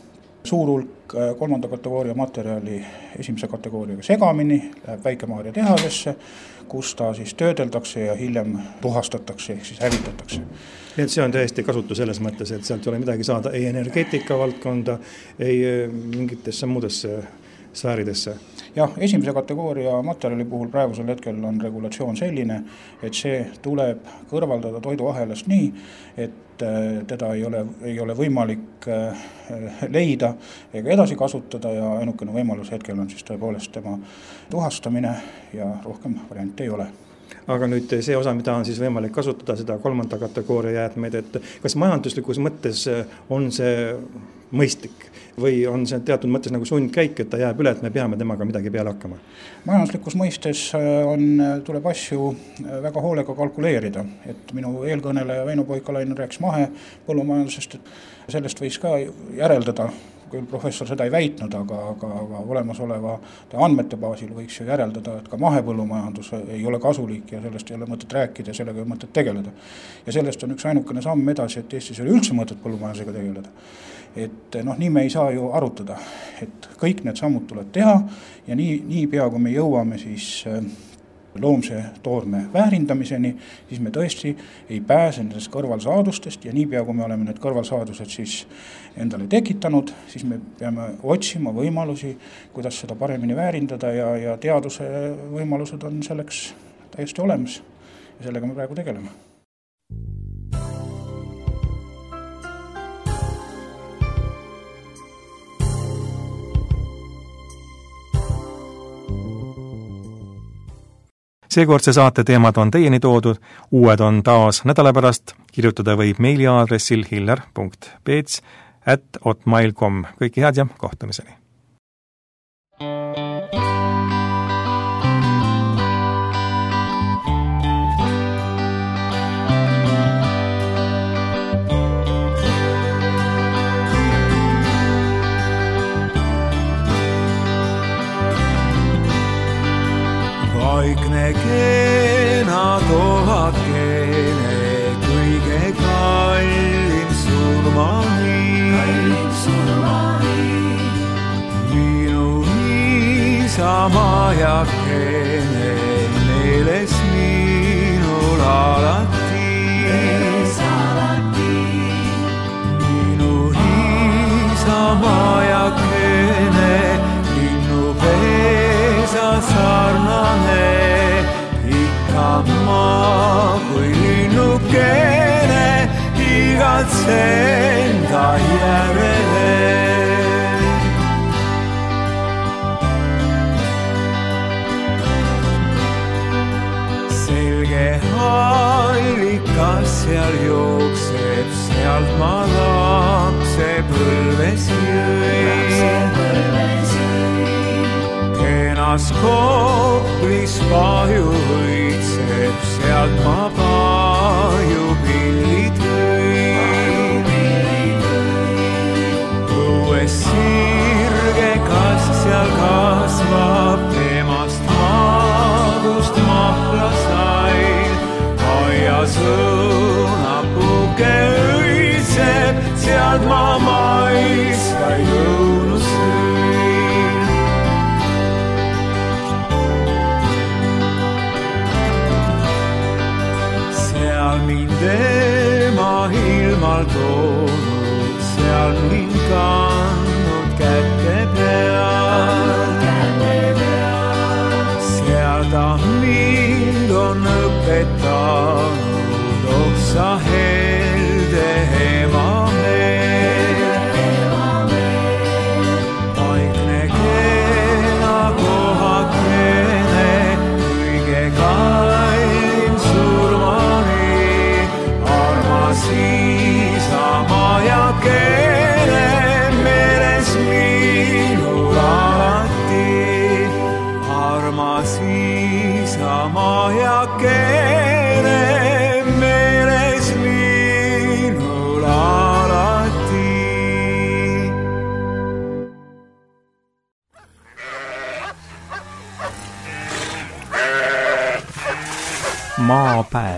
suur hulk kolmanda kategooria materjali esimese kategooriaga segamini, läheb Väike-Maarja tehasesse, kus ta siis töödeldakse ja hiljem tuhastatakse ehk siis hävitatakse. Nii et see on täiesti kasutu selles mõttes, et sealt ei ole midagi saada ei energeetika valdkonda, ei mingitesse muudesse sfääridesse. Jah, esimese kategooria materjali puhul praegusel hetkel on regulatsioon selline, et see tuleb kõrvaldada toiduahelast nii, et teda ei ole, ei ole võimalik leida ega edasi kasutada ja ainukene võimalus hetkel on siis tõepoolest tema tuhastamine ja rohkem variante ei ole. Aga nüüd see osa, mida on siis võimalik kasutada, seda kolmanda kategooria jäätmeid, et kas majanduslikus mõttes on see mõistlik või on see teatud mõttes nagu sundkäik, et ta jääb üle, et me peame temaga midagi peale hakkama? Majanduslikus mõistes on, tuleb asju väga hoolega kalkuleerida, et minu eelkõneleja Väino Poikalainen rääkis mahe põllumajandusest, et sellest võis ka järeldada, küll professor seda ei väitnud, aga, aga, aga olemasoleva andmete baasil võiks ju järeldada, et ka mahepõllumajandus ei ole kasulik ja sellest ei ole mõtet rääkida ja sellega ei ole mõtet tegeleda. Ja sellest on üks ainukene samm edasi, et Eestis ei ole üldse mõtet põllumajandusega tegeleda. Et noh, nii me ei saa ju arutada, et kõik need sammud tuleb teha ja nii, nii pea, kui me jõuame siis loomse toorme väärindamiseni, siis me tõesti ei pääse nendest kõrvalsaadustest ja nii pea, kui me oleme need kõrvalsaadused siis endale tekitanud, siis me peame otsima võimalusi, kuidas seda paremini väärindada ja, ja teaduse võimalused on selleks täiesti olemas ja sellega me praegu tegeleme. Seekordse saate teemad on teieni toodud, uued on taas nädala pärast, kirjutada võib meiliaadressil hillar punkt peets at hotmail punkt com. Kõike head ja kohtumiseni! Vaikne keena kohakene, kõige kallim surmani. Kallim surmani. Minu niisama jakene, meeles minul alati. Meeles alati. Minu niisama jakene, linnu pesa sarnane. Ma kui linnukene igatsen ta järele. Selge hallikas seal jookseb, sealt ma lapse põlves jõi. Kenas kooplis pahju võitseb, sealt ma pahju pillid võin. Õues sirge kas seal kasvab, temast maagust mahla sain. Aias õunapuke õitseb, sealt ma maiska jõunu sõin. Mind tema ilmal toonud, seal mind kandnud kätte peal. Seal ta mind on õpetanud, oh sa helde ema meel. Vaikne keena kohakene, kõige kallim surmani. Siisama jakene, meeles minul alati. Armas siisama jakene, meeles minul alati. Maapäev.